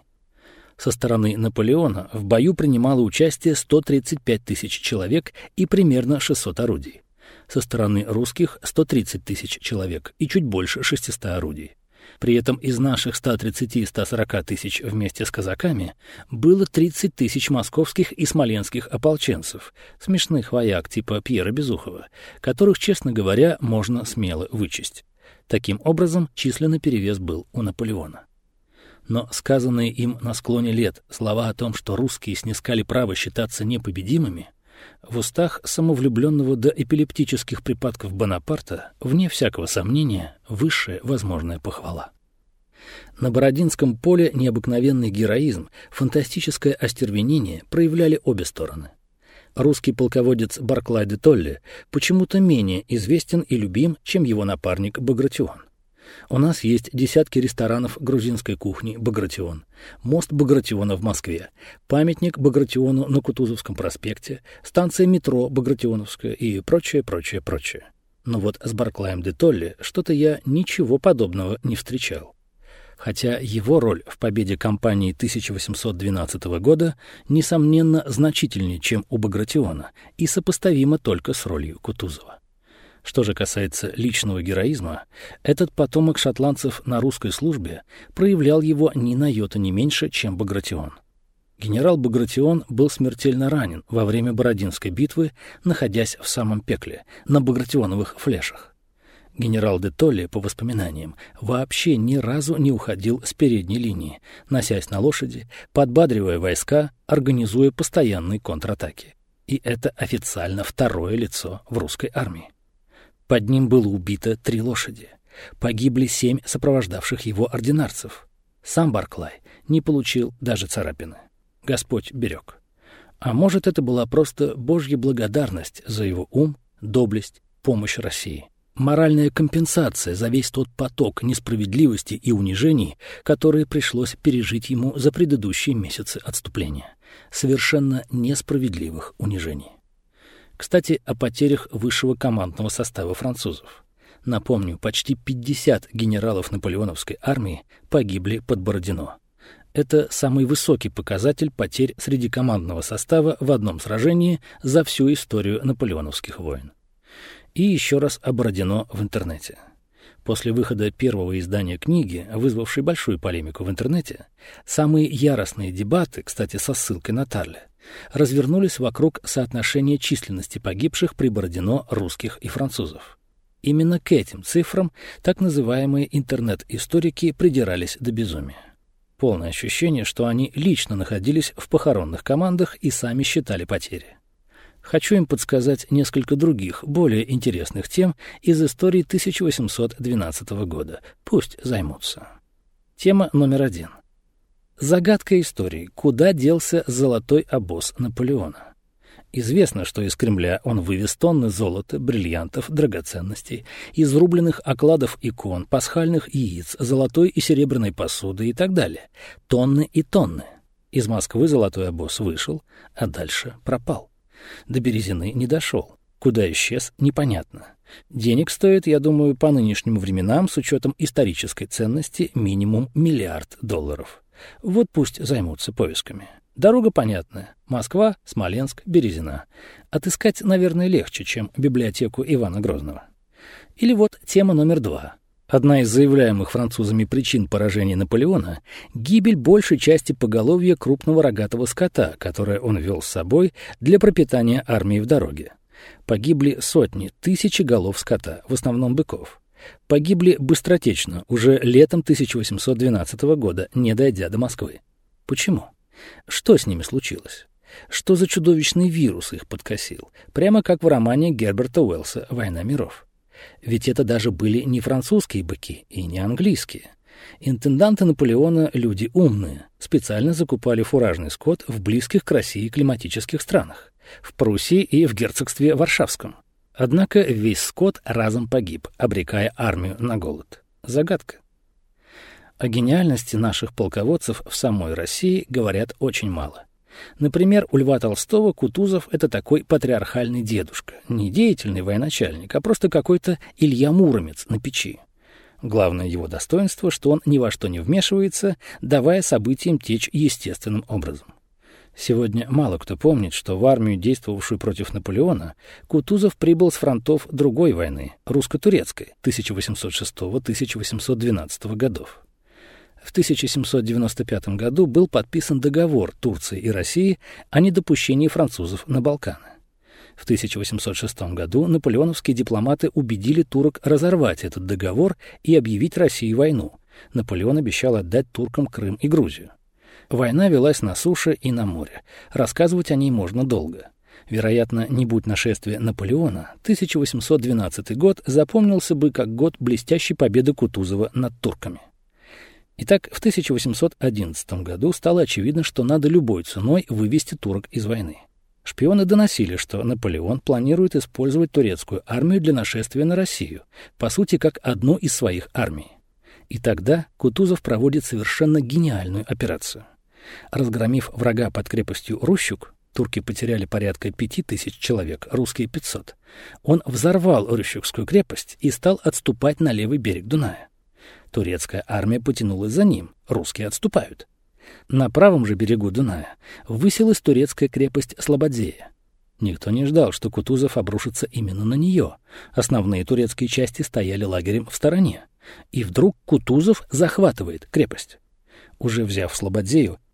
Со стороны Наполеона в бою принимало участие сто тридцать пять тысяч человек и примерно шестьсот орудий. Со стороны русских – сто тридцать тысяч человек и чуть больше шестьсот орудий. При этом из наших ста тридцати - ста сорока тысяч вместе с казаками было тридцать тысяч московских и смоленских ополченцев, смешных вояк типа Пьера Безухова, которых, честно говоря, можно смело вычесть. Таким образом, численный перевес был у Наполеона. Но сказанные им на склоне лет слова о том, что русские снискали право считаться непобедимыми, в устах самовлюбленного до эпилептических припадков Бонапарта, вне всякого сомнения, высшая возможная похвала. На Бородинском поле необыкновенный героизм, фантастическое остервенение проявляли обе стороны. Русский полководец Барклай де Толли почему-то менее известен и любим, чем его напарник Багратион. У нас есть десятки ресторанов грузинской кухни «Багратион», мост Багратиона в Москве, памятник Багратиону на Кутузовском проспекте, станция метро Багратионовская и прочее, прочее, прочее. Но вот с Барклаем де Толли что-то я ничего подобного не встречал. Хотя его роль в победе кампании тысяча восемьсот двенадцатого года, несомненно, значительнее, чем у Багратиона, и сопоставима только с ролью Кутузова. Что же касается личного героизма, этот потомок шотландцев на русской службе проявлял его ни на йоту не меньше, чем Багратион. Генерал Багратион был смертельно ранен во время Бородинской битвы, находясь в самом пекле, на багратионовых флешах. Генерал де Толли, по воспоминаниям, вообще ни разу не уходил с передней линии, носясь на лошади, подбадривая войска, организуя постоянные контратаки. И это официально второе лицо в русской армии. Под ним было убито три лошади. Погибли семь сопровождавших его ординарцев. Сам Барклай не получил даже царапины. Господь берег. А может, это была просто Божья благодарность за его ум, доблесть, помощь России. Моральная компенсация за весь тот поток несправедливости и унижений, которые пришлось пережить ему за предыдущие месяцы отступления. Совершенно несправедливых унижений. Кстати, о потерях высшего командного состава французов. Напомню, почти пятьдесят генералов наполеоновской армии погибли под Бородино. Это самый высокий показатель потерь среди командного состава в одном сражении за всю историю наполеоновских войн. И еще раз о Бородино в интернете. После выхода первого издания книги, вызвавшей большую полемику в интернете, самые яростные дебаты, кстати, со ссылкой на Тарля, развернулись вокруг соотношения численности погибших при Бородино русских и французов. Именно к этим цифрам так называемые интернет-историки придирались до безумия. Полное ощущение, что они лично находились в похоронных командах и сами считали потери. Хочу им подсказать несколько других, более интересных тем из истории тысяча восемьсот двенадцатого года. Пусть займутся. Тема номер один. Загадка истории. Куда делся золотой обоз Наполеона? Известно, что из Кремля он вывез тонны золота, бриллиантов, драгоценностей, изрубленных окладов икон, пасхальных яиц, золотой и серебряной посуды и так далее. Тонны и тонны. Из Москвы золотой обоз вышел, а дальше пропал. До Березины не дошел. Куда исчез, непонятно. Денег стоит, я думаю, по нынешним временам, с учетом исторической ценности, минимум миллиард долларов. Вот пусть займутся поисками. Дорога понятная. Москва, Смоленск, Березина. Отыскать, наверное, легче, чем библиотеку Ивана Грозного. Или вот тема номер два. Одна из заявляемых французами причин поражения Наполеона – гибель большей части поголовья крупного рогатого скота, которое он вел с собой для пропитания армии в дороге. Погибли сотни, тысячи голов скота, в основном быков. Погибли быстротечно, уже летом тысяча восемьсот двенадцатого года, не дойдя до Москвы. Почему? Что с ними случилось? Что за чудовищный вирус их подкосил? Прямо как в романе Герберта Уэллса «Война миров». Ведь это даже были не французские быки и не английские. Интенданты Наполеона — люди умные, специально закупали фуражный скот в близких к России климатических странах, в Пруссии и в герцогстве Варшавском. Однако весь скот разом погиб, обрекая армию на голод. Загадка. О гениальности наших полководцев в самой России говорят очень мало. Например, у Льва Толстого Кутузов — это такой патриархальный дедушка, не деятельный военачальник, а просто какой-то Илья Муромец на печи. Главное его достоинство, что он ни во что не вмешивается, давая событиям течь естественным образом. Сегодня мало кто помнит, что в армию, действовавшую против Наполеона, Кутузов прибыл с фронтов другой войны, русско-турецкой, тысяча восемьсот шестого — тысяча восемьсот двенадцатого годов. В тысяча семьсот девяносто пятом году был подписан договор Турции и России о недопущении французов на Балканы. В тысяча восемьсот шестом году наполеоновские дипломаты убедили турок разорвать этот договор и объявить России войну. Наполеон обещал отдать туркам Крым и Грузию. Война велась на суше и на море. Рассказывать о ней можно долго. Вероятно, не будь нашествия Наполеона, тысяча восемьсот двенадцатый год запомнился бы как год блестящей победы Кутузова над турками. Итак, в тысяча восемьсот одиннадцатом году стало очевидно, что надо любой ценой вывести турок из войны. Шпионы доносили, что Наполеон планирует использовать турецкую армию для нашествия на Россию, по сути, как одну из своих армий. И тогда Кутузов проводит совершенно гениальную операцию. Разгромив врага под крепостью Рущук, турки потеряли порядка пяти тысяч человек, русские пятьсот, он взорвал Рущукскую крепость и стал отступать на левый берег Дуная. Турецкая армия потянулась за ним, русские отступают. На правом же берегу Дуная высилась турецкая крепость Слободея. Никто не ждал, что Кутузов обрушится именно на нее. Основные турецкие части стояли лагерем в стороне. И вдруг Кутузов захватывает крепость. Уже взяв Слободею,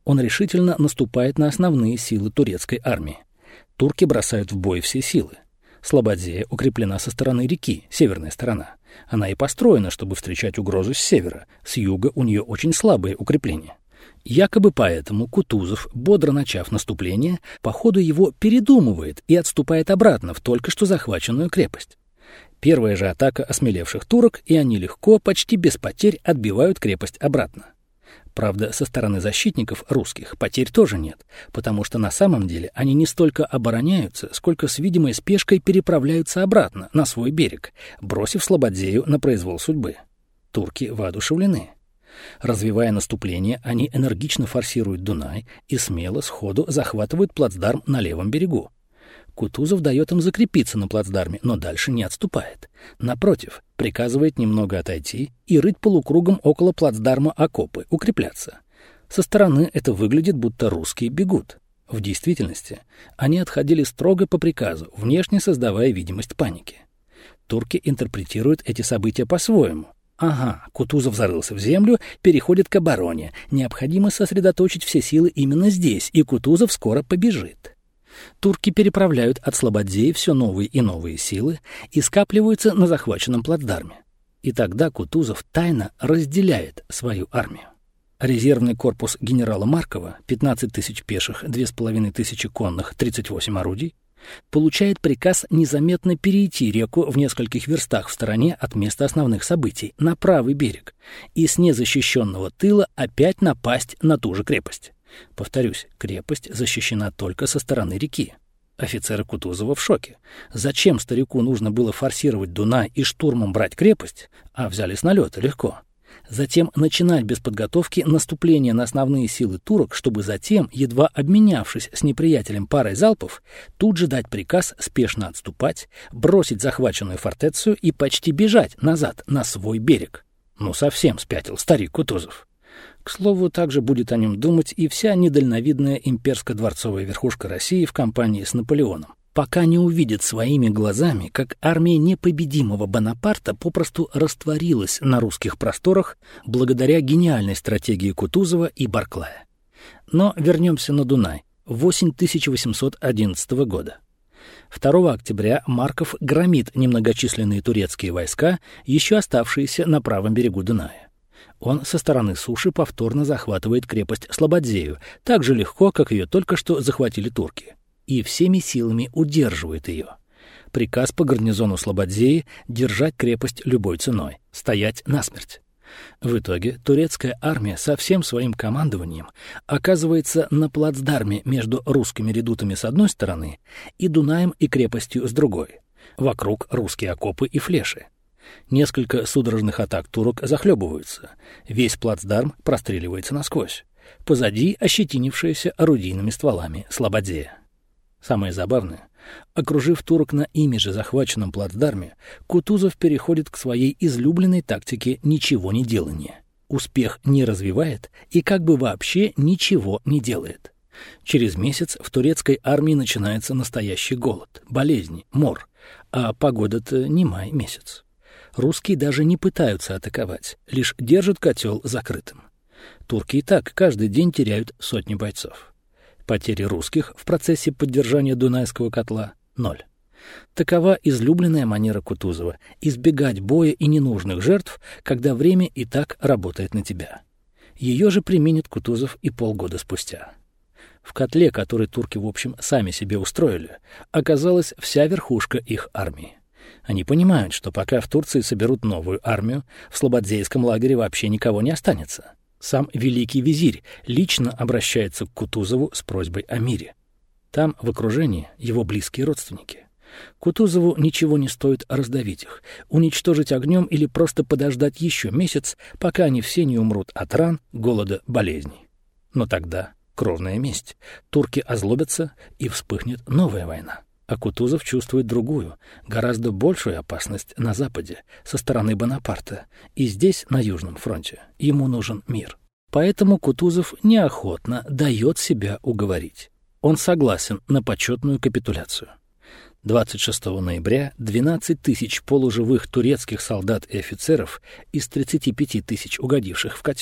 Он решительно наступает на основные силы турецкой армии. Турки бросают в бой все силы. Слободея укреплена со стороны реки, северная сторона. Она и построена, чтобы встречать угрозу с севера. С юга у нее очень слабые укрепления. Якобы поэтому Кутузов, бодро начав наступление, по ходу его передумывает и отступает обратно в только что захваченную крепость. Первая же атака осмелевших турок, и они легко, почти без потерь, отбивают крепость обратно. Правда, со стороны защитников русских потерь тоже нет, потому что на самом деле они не столько обороняются, сколько с видимой спешкой переправляются обратно, на свой берег, бросив Слободею на произвол судьбы. Турки воодушевлены. Развивая наступление, они энергично форсируют Дунай и смело сходу захватывают плацдарм на левом берегу. Кутузов дает им закрепиться на плацдарме, но дальше не отступает. Напротив, приказывает немного отойти и рыть полукругом около плацдарма окопы, укрепляться. Со стороны это выглядит, будто русские бегут. В действительности, они отходили строго по приказу, внешне создавая видимость паники. Турки интерпретируют эти события по-своему. Ага, Кутузов зарылся в землю, переходит к обороне. Необходимо сосредоточить все силы именно здесь, и Кутузов скоро побежит. Турки переправляют от Слободеи все новые и новые силы и скапливаются на захваченном плацдарме. И тогда Кутузов тайно разделяет свою армию. Резервный корпус генерала Маркова, пятнадцать тысяч пеших, две с половиной тысячи конных, тридцать восемь орудий, получает приказ незаметно перейти реку в нескольких верстах в стороне от места основных событий, на правый берег, и с незащищенного тыла опять напасть на ту же крепость. Повторюсь, крепость защищена только со стороны реки. Офицеры Кутузова в шоке. Зачем старику нужно было форсировать Дунай и штурмом брать крепость, а взяли с налета легко? Затем начинать без подготовки наступление на основные силы турок, чтобы затем, едва обменявшись с неприятелем парой залпов, тут же дать приказ спешно отступать, бросить захваченную фортецию и почти бежать назад, на свой берег. Ну, совсем спятил старик Кутузов. К слову, также будет о нем думать и вся недальновидная имперско-дворцовая верхушка России в компании с Наполеоном, пока не увидит своими глазами, как армия непобедимого Бонапарта попросту растворилась на русских просторах благодаря гениальной стратегии Кутузова и Барклая. Но вернемся на Дунай, в осень тысяча восемьсот одиннадцатого года. второго октября Марков громит немногочисленные турецкие войска, еще оставшиеся на правом берегу Дуная. Он со стороны суши повторно захватывает крепость Слободею, так же легко, как ее только что захватили турки, и всеми силами удерживает ее. Приказ по гарнизону Слободеи — держать крепость любой ценой, стоять насмерть. В итоге турецкая армия со всем своим командованием оказывается на плацдарме между русскими редутами с одной стороны и Дунаем и крепостью с другой. Вокруг русские окопы и флеши. Несколько судорожных атак турок захлебываются. Весь плацдарм простреливается насквозь. Позади ощетинившаяся орудийными стволами Слободея. Самое забавное, окружив турок на ими же захваченном плацдарме, Кутузов переходит к своей излюбленной тактике ничего не делания. Успех не развивает и как бы вообще ничего не делает. Через месяц в турецкой армии начинается настоящий голод, болезни, мор, а погода-то не май месяц. Русские даже не пытаются атаковать, лишь держат котел закрытым. Турки и так каждый день теряют сотни бойцов. Потери русских в процессе поддержания Дунайского котла — ноль. Такова излюбленная манера Кутузова — избегать боя и ненужных жертв, когда время и так работает на тебя. Ее же применит Кутузов и полгода спустя. В котле, который турки, в общем, сами себе устроили, оказалась вся верхушка их армии. Они понимают, что пока в Турции соберут новую армию, в Слободейском лагере вообще никого не останется. Сам великий визирь лично обращается к Кутузову с просьбой о мире. Там, в окружении, его близкие родственники. Кутузову ничего не стоит раздавить их, уничтожить огнем или просто подождать еще месяц, пока они все не умрут от ран, голода, болезней. Но тогда кровная месть. Турки озлобятся, и вспыхнет новая война. А Кутузов чувствует другую, гораздо большую опасность на Западе, со стороны Бонапарта, и здесь, на Южном фронте, ему нужен мир. Поэтому Кутузов неохотно дает себя уговорить. Он согласен на почетную капитуляцию. двадцать шестого ноября двенадцать тысяч полуживых турецких солдат и офицеров из тридцати пяти тысяч угодивших в котел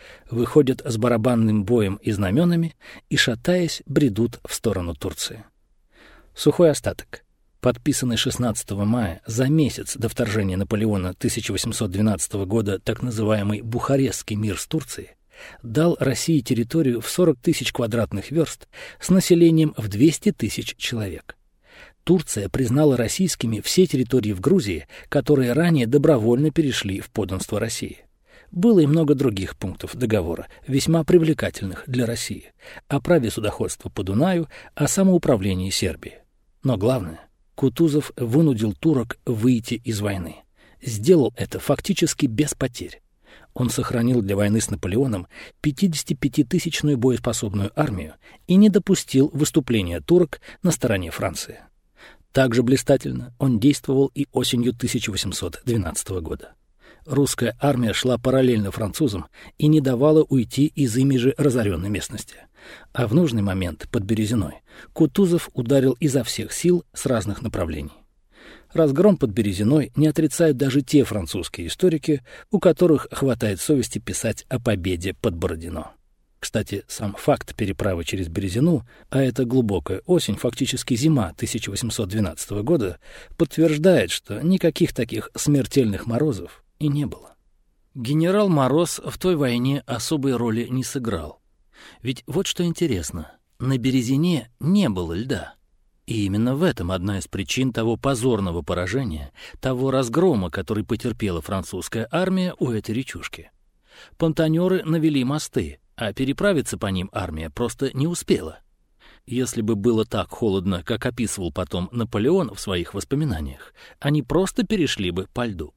выходят с барабанным боем и знаменами и, шатаясь, бредут в сторону Турции. Сухой остаток, подписанный шестнадцатого мая, за месяц до вторжения Наполеона тысяча восемьсот двенадцатого года, так называемый Бухарестский мир с Турцией, дал России территорию в сорок тысяч квадратных верст с населением в двести тысяч человек. Турция признала российскими все территории в Грузии, которые ранее добровольно перешли в подданство России. Было и много других пунктов договора, весьма привлекательных для России, о праве судоходства по Дунаю, о самоуправлении Сербии. Но главное, Кутузов вынудил турок выйти из войны. Сделал это фактически без потерь. Он сохранил для войны с Наполеоном пятидесятипятитысячную боеспособную армию и не допустил выступления турок на стороне Франции. Также блистательно он действовал и осенью тысяча восемьсот двенадцатого года. Русская армия шла параллельно французам и не давала уйти из ими же разоренной местности. А в нужный момент под Березиной Кутузов ударил изо всех сил с разных направлений. Разгром под Березиной не отрицают даже те французские историки, у которых хватает совести писать о победе под Бородино. Кстати, сам факт переправы через Березину, а это глубокая осень, фактически зима тысяча восемьсот двенадцатого года, подтверждает, что никаких таких смертельных морозов и не было. Генерал Мороз в той войне особой роли не сыграл. Ведь вот что интересно, на Березине не было льда. И именно в этом одна из причин того позорного поражения, того разгрома, который потерпела французская армия у этой речушки. Понтонеры навели мосты, а переправиться по ним армия просто не успела. Если бы было так холодно, как описывал потом Наполеон в своих воспоминаниях, они просто перешли бы по льду.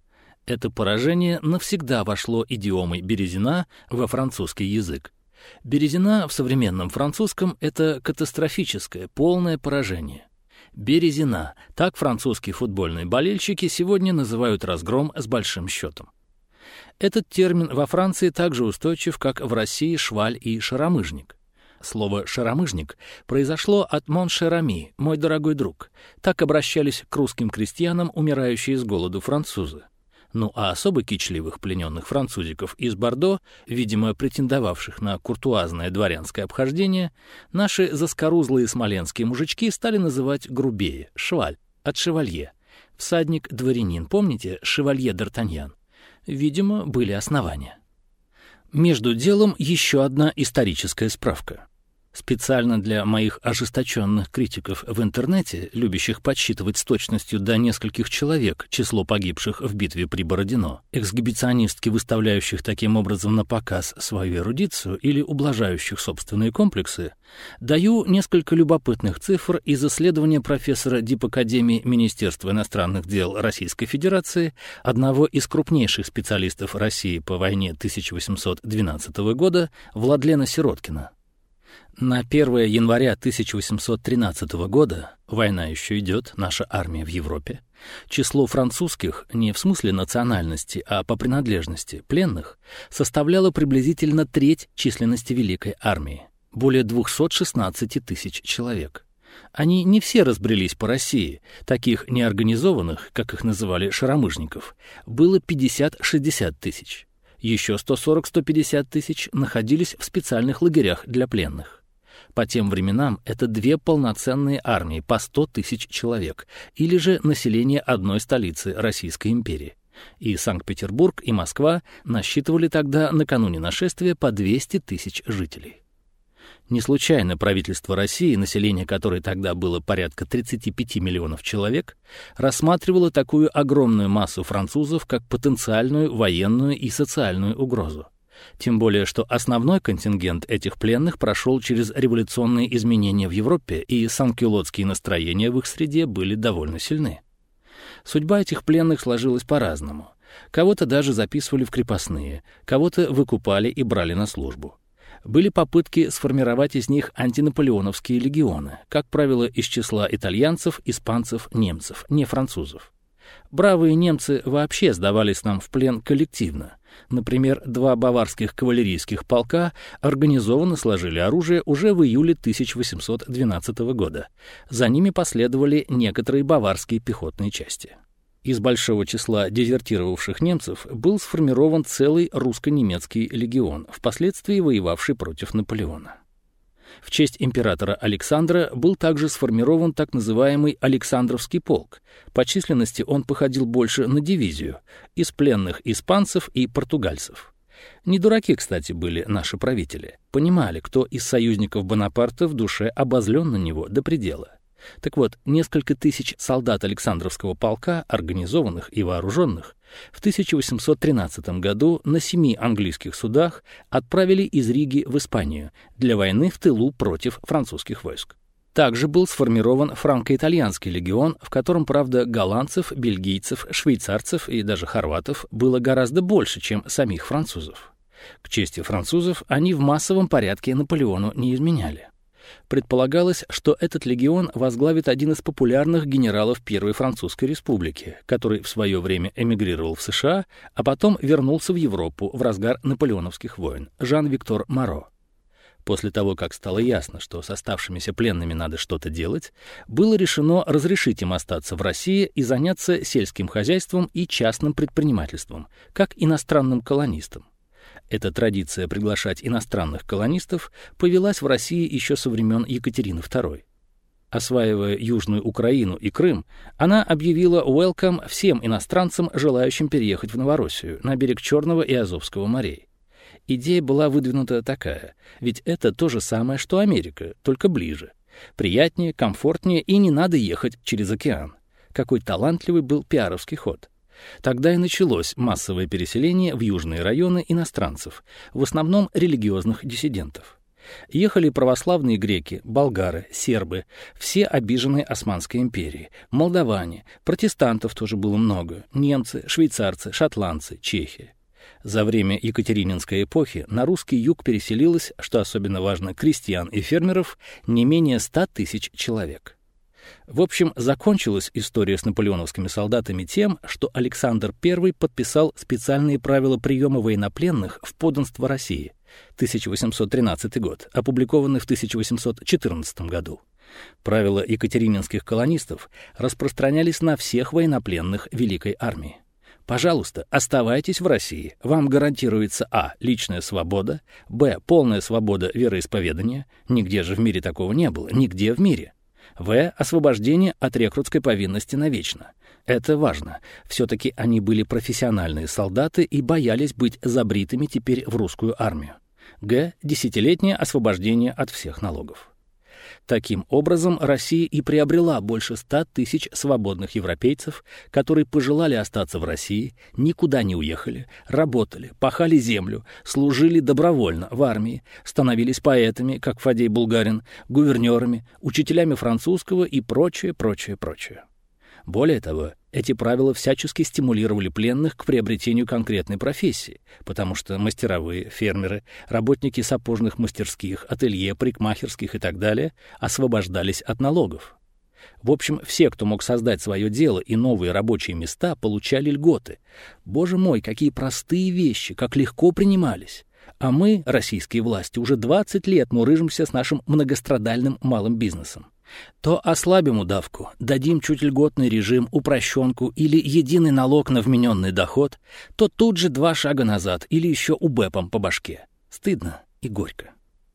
Это поражение навсегда вошло идиомой «Березина» во французский язык. Березина в современном французском — это катастрофическое, полное поражение. Березина — так французские футбольные болельщики сегодня называют разгром с большим счетом. Этот термин во Франции так же устойчив, как в России шваль и шаромыжник. Слово «шаромыжник» произошло от «мон шер ами», «мой дорогой друг». Так обращались к русским крестьянам, умирающие с голоду французы. Ну а особо кичливых плененных французиков из Бордо, видимо, претендовавших на куртуазное дворянское обхождение, наши заскорузлые смоленские мужички стали называть грубее — шваль, от шевалье. Всадник-дворянин, помните, шевалье Д'Артаньян? Видимо, были основания. Между делом еще одна историческая справка. Специально для моих ожесточенных критиков в интернете, любящих подсчитывать с точностью до нескольких человек число погибших в битве при Бородино, эксгибиционистки, выставляющих таким образом на показ свою эрудицию или ублажающих собственные комплексы, даю несколько любопытных цифр из исследования профессора Дипакадемии Министерства иностранных дел Российской Федерации, одного из крупнейших специалистов России по войне тысяча восемьсот двенадцатого года, Владлена Сироткина. На первое января тысяча восемьсот тринадцатого года, война еще идет, наша армия в Европе, число французских, не в смысле национальности, а по принадлежности, пленных, составляло приблизительно треть численности Великой армии, более двухсот шестнадцати тысяч человек. Они не все разбрелись по России, таких неорганизованных, как их называли, шаромыжников, было пятьдесят-шестьдесят тысяч. Еще сто сорок - сто пятьдесят тысяч находились в специальных лагерях для пленных. По тем временам это две полноценные армии по сто тысяч человек, или же население одной столицы Российской империи. И Санкт-Петербург, и Москва насчитывали тогда накануне нашествия по двести тысяч жителей. Не случайно правительство России, население которой тогда было порядка тридцати пяти миллионов человек, рассматривало такую огромную массу французов как потенциальную военную и социальную угрозу. Тем более, что основной контингент этих пленных прошел через революционные изменения в Европе, и санкюлотские настроения в их среде были довольно сильны. Судьба этих пленных сложилась по-разному. Кого-то даже записывали в крепостные, кого-то выкупали и брали на службу. Были попытки сформировать из них антинаполеоновские легионы, как правило, из числа итальянцев, испанцев, немцев, не французов. Бравые немцы вообще сдавались нам в плен коллективно. Например, два баварских кавалерийских полка организованно сложили оружие уже в июле тысяча восемьсот двенадцатого года. За ними последовали некоторые баварские пехотные части. Из большого числа дезертировавших немцев был сформирован целый русско-немецкий легион, впоследствии воевавший против Наполеона. В честь императора Александра был также сформирован так называемый Александровский полк. По численности он походил больше на дивизию из пленных испанцев и португальцев. Не дураки, кстати, были наши правители. Понимали, кто из союзников Бонапарта в душе обозлен на него до предела. Так вот, несколько тысяч солдат Александровского полка, организованных и вооруженных, в тысяча восемьсот тринадцатом году на семи английских судах отправили из Риги в Испанию для войны в тылу против французских войск. Также был сформирован франко-итальянский легион, в котором, правда, голландцев, бельгийцев, швейцарцев и даже хорватов было гораздо больше, чем самих французов. К чести французов, они в массовом порядке Наполеону не изменяли. Предполагалось, что этот легион возглавит один из популярных генералов Первой Французской Республики, который в свое время эмигрировал в США, а потом вернулся в Европу в разгар наполеоновских войн, Жан-Виктор Моро. После того, как стало ясно, что с оставшимися пленными надо что-то делать, было решено разрешить им остаться в России и заняться сельским хозяйством и частным предпринимательством, как иностранным колонистам. Эта традиция приглашать иностранных колонистов повелась в России еще со времен Екатерины Второй. Осваивая Южную Украину и Крым, она объявила «welcome» всем иностранцам, желающим переехать в Новороссию, на берег Черного и Азовского морей. Идея была выдвинута такая, ведь это то же самое, что Америка, только ближе. Приятнее, комфортнее, и не надо ехать через океан. Какой талантливый был пиаровский ход. Тогда и началось массовое переселение в южные районы иностранцев, в основном религиозных диссидентов. Ехали православные греки, болгары, сербы, все обиженные Османской империей, молдаване, протестантов тоже было много, немцы, швейцарцы, шотландцы, чехи. За время Екатерининской эпохи на русский юг переселилось, что особенно важно, крестьян и фермеров, не менее ста тысяч человек. В общем, закончилась история с наполеоновскими солдатами тем, что Александр Первый подписал специальные правила приема военнопленных в подданство России, тысяча восемьсот тринадцатый год, опубликованные в тысяча восемьсот четырнадцатом году. Правила екатерининских колонистов распространялись на всех военнопленных Великой армии. Пожалуйста, оставайтесь в России. Вам гарантируется а. личная свобода, б. полная свобода вероисповедания. Нигде же в мире такого не было, нигде в мире. В. Освобождение от рекрутской повинности навечно. Это важно. Все-таки они были профессиональные солдаты и боялись быть забритыми теперь в русскую армию. Г. Десятилетнее освобождение от всех налогов. Таким образом, Россия и приобрела больше ста тысяч свободных европейцев, которые пожелали остаться в России, никуда не уехали, работали, пахали землю, служили добровольно в армии, становились поэтами, как Фадей Булгарин, гувернерами, учителями французского и прочее, прочее, прочее. Более того, эти правила всячески стимулировали пленных к приобретению конкретной профессии, потому что мастеровые, фермеры, работники сапожных мастерских, ателье, парикмахерских и так далее освобождались от налогов. В общем, все, кто мог создать свое дело и новые рабочие места, получали льготы. Боже мой, какие простые вещи, как легко принимались. А мы, российские власти, уже двадцать лет мурыжимся с нашим многострадальным малым бизнесом. То ослабим удавку, дадим чуть льготный режим, упрощенку или единый налог на вмененный доход, то тут же два шага назад или еще убэпом по башке. Стыдно и горько.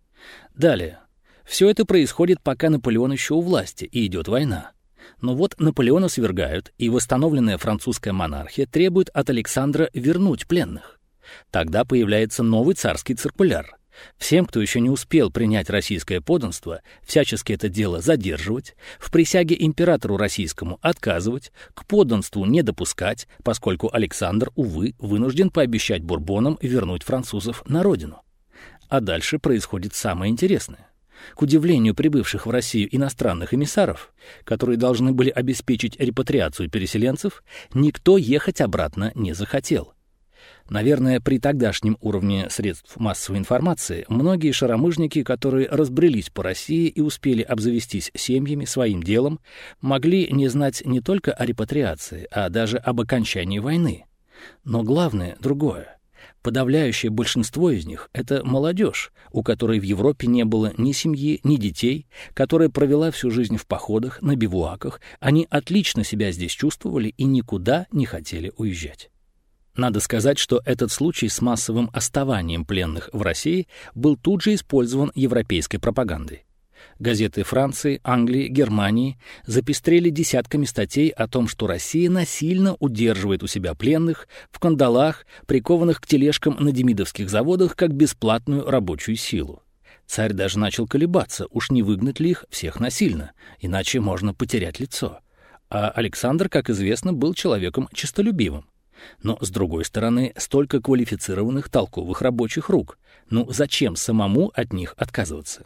Далее. Все это происходит, пока Наполеон еще у власти и идет война. Но вот Наполеона свергают, и восстановленная французская монархия требует от Александра вернуть пленных. Тогда появляется новый царский циркуляр. Всем, кто еще не успел принять российское подданство, всячески это дело задерживать, в присяге императору российскому отказывать, к подданству не допускать, поскольку Александр, увы, вынужден пообещать бурбонам вернуть французов на родину. А дальше происходит самое интересное. К удивлению прибывших в Россию иностранных эмиссаров, которые должны были обеспечить репатриацию переселенцев, никто ехать обратно не захотел. Наверное, при тогдашнем уровне средств массовой информации многие шаромыжники, которые разбрелись по России и успели обзавестись семьями, своим делом, могли не знать не только о репатриации, а даже об окончании войны. Но главное другое. подавляющее большинство из них — это молодежь, у которой в Европе не было ни семьи, ни детей, которая провела всю жизнь в походах, на бивуаках, они отлично себя здесь чувствовали и никуда не хотели уезжать. Надо сказать, что этот случай с массовым оставанием пленных в России был тут же использован европейской пропагандой. Газеты Франции, Англии, Германии запестрели десятками статей о том, что Россия насильно удерживает у себя пленных в кандалах, прикованных к тележкам на демидовских заводах, как бесплатную рабочую силу. Царь даже начал колебаться, уж не выгнать ли их всех насильно, иначе можно потерять лицо. А Александр, как известно, был человеком честолюбивым. Но, с другой стороны, столько квалифицированных толковых рабочих рук. Ну, зачем самому от них отказываться?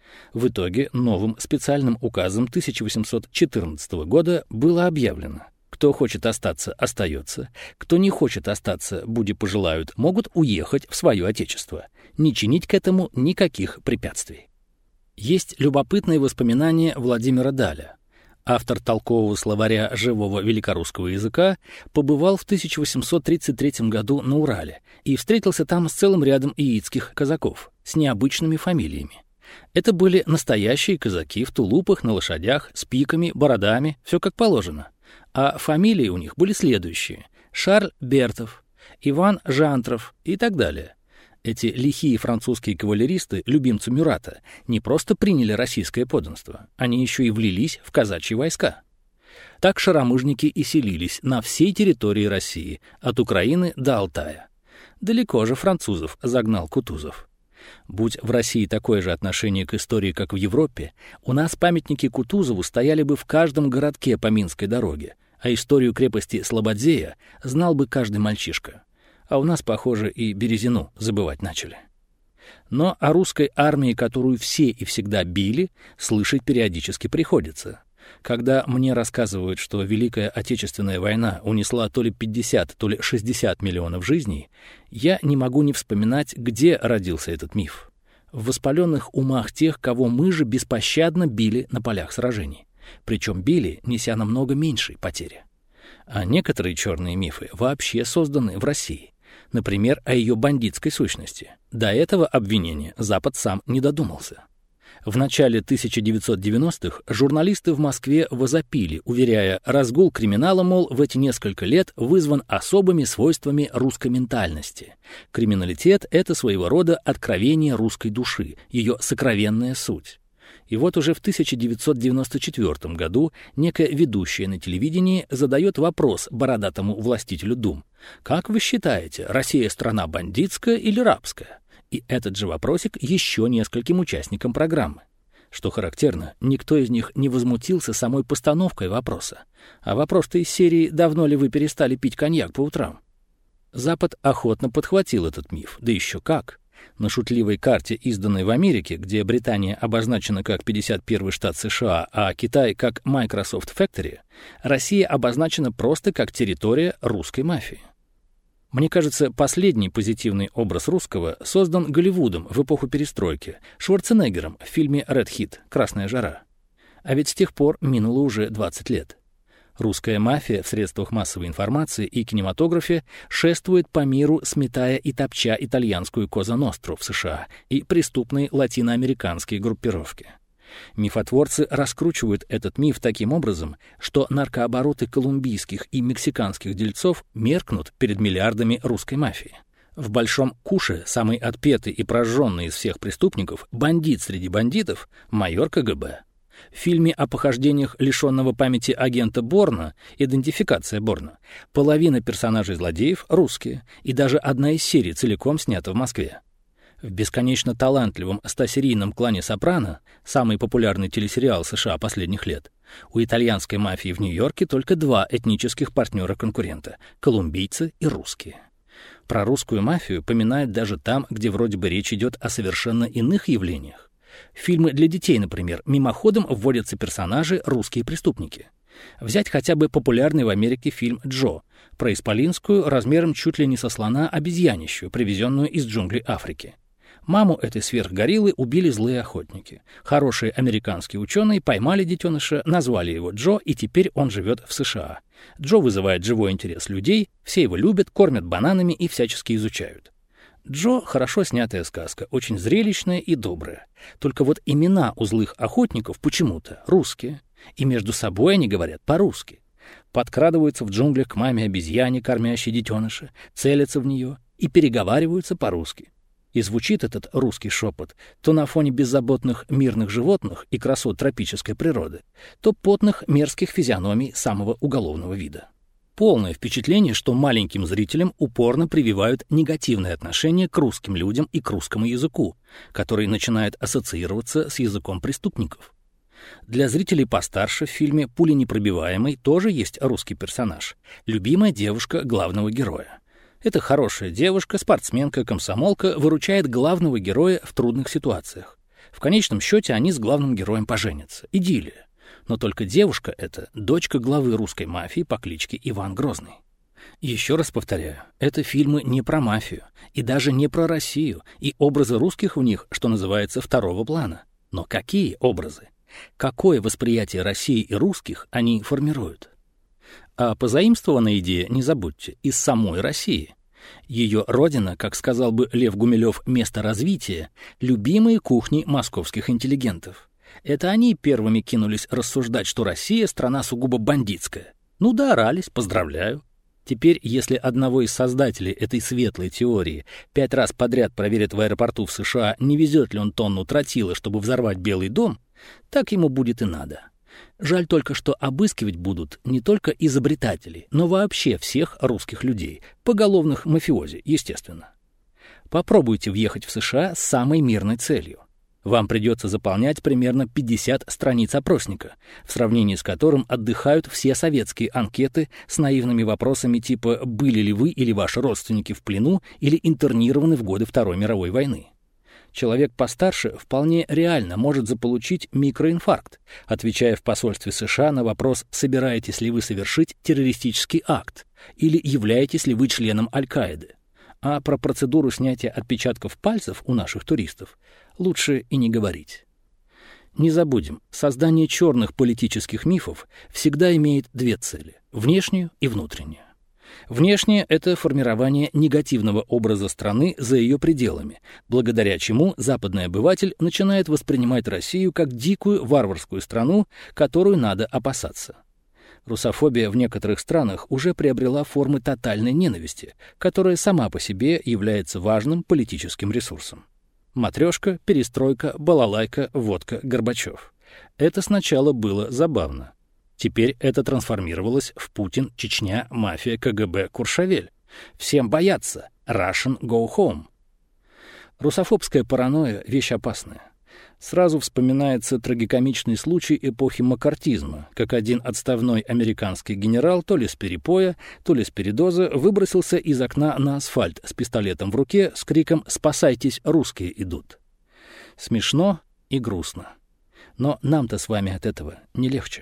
В итоге новым специальным указом тысяча восемьсот четырнадцатого года было объявлено: кто хочет остаться, остается, кто не хочет остаться, буди пожелают, могут уехать в свое отечество, не чинить к этому никаких препятствий. Есть любопытные воспоминания Владимира Даля. Автор толкового словаря живого великорусского языка побывал в тысяча восемьсот тридцать третьем году на Урале и встретился там с целым рядом яицких казаков с необычными фамилиями. Это были настоящие казаки в тулупах, на лошадях, с пиками, бородами, все как положено. А фамилии у них были следующие: Шарль Бертов, Иван Жантров и так далее. Эти лихие французские кавалеристы, любимцы Мюрата, не просто приняли российское подданство, они еще и влились в казачьи войска. Так шаромыжники и селились на всей территории России, от Украины до Алтая. Далеко же французов загнал Кутузов. Будь в России такое же отношение к истории, как в Европе, у нас памятники Кутузову стояли бы в каждом городке по Минской дороге, а историю крепости Слободзея знал бы каждый мальчишка. А у нас, похоже, и Березину забывать начали. Но о русской армии, которую все и всегда били, слышать периодически приходится. Когда мне рассказывают, что Великая Отечественная война унесла то ли пятьдесят, то ли шестьдесят миллионов жизней, я не могу не вспоминать, где родился этот миф. В воспаленных умах тех, кого мы же беспощадно били на полях сражений. Причем били, неся намного меньшие потери. А некоторые черные мифы вообще созданы в России. Например, о ее бандитской сущности. До этого обвинения Запад сам не додумался. В начале тысяча девятьсот девяностых журналисты в Москве возопили, уверяя, разгул криминала, мол, в эти несколько лет вызван особыми свойствами русской ментальности. Криминалитет — это своего рода откровение русской души, ее сокровенная суть. И вот уже в тысяча девятьсот девяносто четвёртом году некая ведущая на телевидении задает вопрос бородатому властителю дум: «Как вы считаете, Россия страна бандитская или рабская?» И этот же вопросик еще нескольким участникам программы. Что характерно, никто из них не возмутился самой постановкой вопроса. А вопрос-то из серии «Давно ли вы перестали пить коньяк по утрам?». Запад охотно подхватил этот миф, да еще как. На шутливой карте, изданной в Америке, где Британия обозначена как пятьдесят первый штат США, а Китай как Microsoft Factory, Россия обозначена просто как территория русской мафии. Мне кажется, последний позитивный образ русского создан Голливудом в эпоху перестройки, Шварценеггером в фильме «Ред Хит. Красная жара». А ведь с тех пор минуло уже двадцать лет. Русская мафия в средствах массовой информации и кинематографе шествует по миру, сметая и топча итальянскую Коза Ностру в США и преступные латиноамериканские группировки. Мифотворцы раскручивают этот миф таким образом, что наркообороты колумбийских и мексиканских дельцов меркнут перед миллиардами русской мафии. В «Большом куше» самый отпетый и прожженный из всех преступников, бандит среди бандитов, майор ка гэ бэ. В фильме о похождениях лишенного памяти агента Борна «Идентификация Борна» половина персонажей злодеев русские, и даже одна из серий целиком снята в Москве. В бесконечно талантливом стосерийном клане «Сопрано», самый популярный телесериал США последних лет, у итальянской мафии в Нью-Йорке только два этнических партнера-конкурента – колумбийцы и русские. Про русскую мафию поминают даже там, где вроде бы речь идет о совершенно иных явлениях. В фильмы для детей, например, мимоходом вводятся персонажи русские преступники. Взять хотя бы популярный в Америке фильм «Джо» про исполинскую, размером чуть ли не со слона, обезьянищу, привезенную из джунглей Африки. Маму этой сверхгориллы убили злые охотники. Хорошие американские ученые поймали детеныша, назвали его Джо, и теперь он живет в США. Джо вызывает живой интерес людей, все его любят, кормят бананами и всячески изучают. Джо — хорошо снятая сказка, очень зрелищная и добрая. Только вот имена у злых охотников почему-то русские, и между собой они говорят по-русски. Подкрадываются в джунглях к маме-обезьяне, кормящей детеныша, целятся в нее и переговариваются по-русски. И звучит этот русский шепот то на фоне беззаботных мирных животных и красот тропической природы, то потных мерзких физиономий самого уголовного вида. Полное впечатление, что маленьким зрителям упорно прививают негативное отношение к русским людям и к русскому языку, который начинает ассоциироваться с языком преступников. Для зрителей постарше в фильме «Пуленепробиваемый» тоже есть русский персонаж — любимая девушка главного героя. Эта хорошая девушка, спортсменка, комсомолка выручает главного героя в трудных ситуациях. В конечном счете они с главным героем поженятся. Идиллия. Но только девушка эта — дочка главы русской мафии по кличке Иван Грозный. Еще раз повторяю, это фильмы не про мафию, и даже не про Россию, и образы русских в них, что называется, второго плана. Но какие образы? Какое восприятие России и русских они формируют? А позаимствованная идея, не забудьте, из самой России. Ее родина, как сказал бы Лев Гумилев, место развития — любимые кухни московских интеллигентов. Это они первыми кинулись рассуждать, что Россия — страна сугубо бандитская. Ну да, орались, поздравляю. Теперь, если одного из создателей этой светлой теории пять раз подряд проверят в аэропорту в США, не везет ли он тонну тротила, чтобы взорвать Белый дом, так ему будет и надо. Жаль только, что обыскивать будут не только изобретателей, но вообще всех русских людей, поголовных мафиози, естественно. Попробуйте въехать в США с самой мирной целью. Вам придется заполнять примерно пятьдесят страниц опросника, в сравнении с которым отдыхают все советские анкеты с наивными вопросами типа «Были ли вы или ваши родственники в плену или интернированы в годы Второй мировой войны?». Человек постарше вполне реально может заполучить микроинфаркт, отвечая в посольстве США на вопрос, собираетесь ли вы совершить террористический акт или являетесь ли вы членом Аль-Каиды. А про процедуру снятия отпечатков пальцев у наших туристов лучше и не говорить. Не забудем, создание черных политических мифов всегда имеет две цели — внешнюю и внутреннюю. Внешнее — это формирование негативного образа страны за ее пределами, благодаря чему западный обыватель начинает воспринимать Россию как дикую варварскую страну, которую надо опасаться. Русофобия в некоторых странах уже приобрела формы тотальной ненависти, которая сама по себе является важным политическим ресурсом. Матрешка, перестройка, балалайка, водка, Горбачев. Это сначала было забавно. Теперь это трансформировалось в Путин, Чечня, мафия, КГБ, Куршавель. Всем боятся. Russian go home. Русофобская паранойя — вещь опасная. Сразу вспоминается трагикомичный случай эпохи маккартизма, как один отставной американский генерал то ли с перепоя, то ли с передоза выбросился из окна на асфальт с пистолетом в руке с криком «Спасайтесь, русские идут». Смешно и грустно. Но нам-то с вами от этого не легче.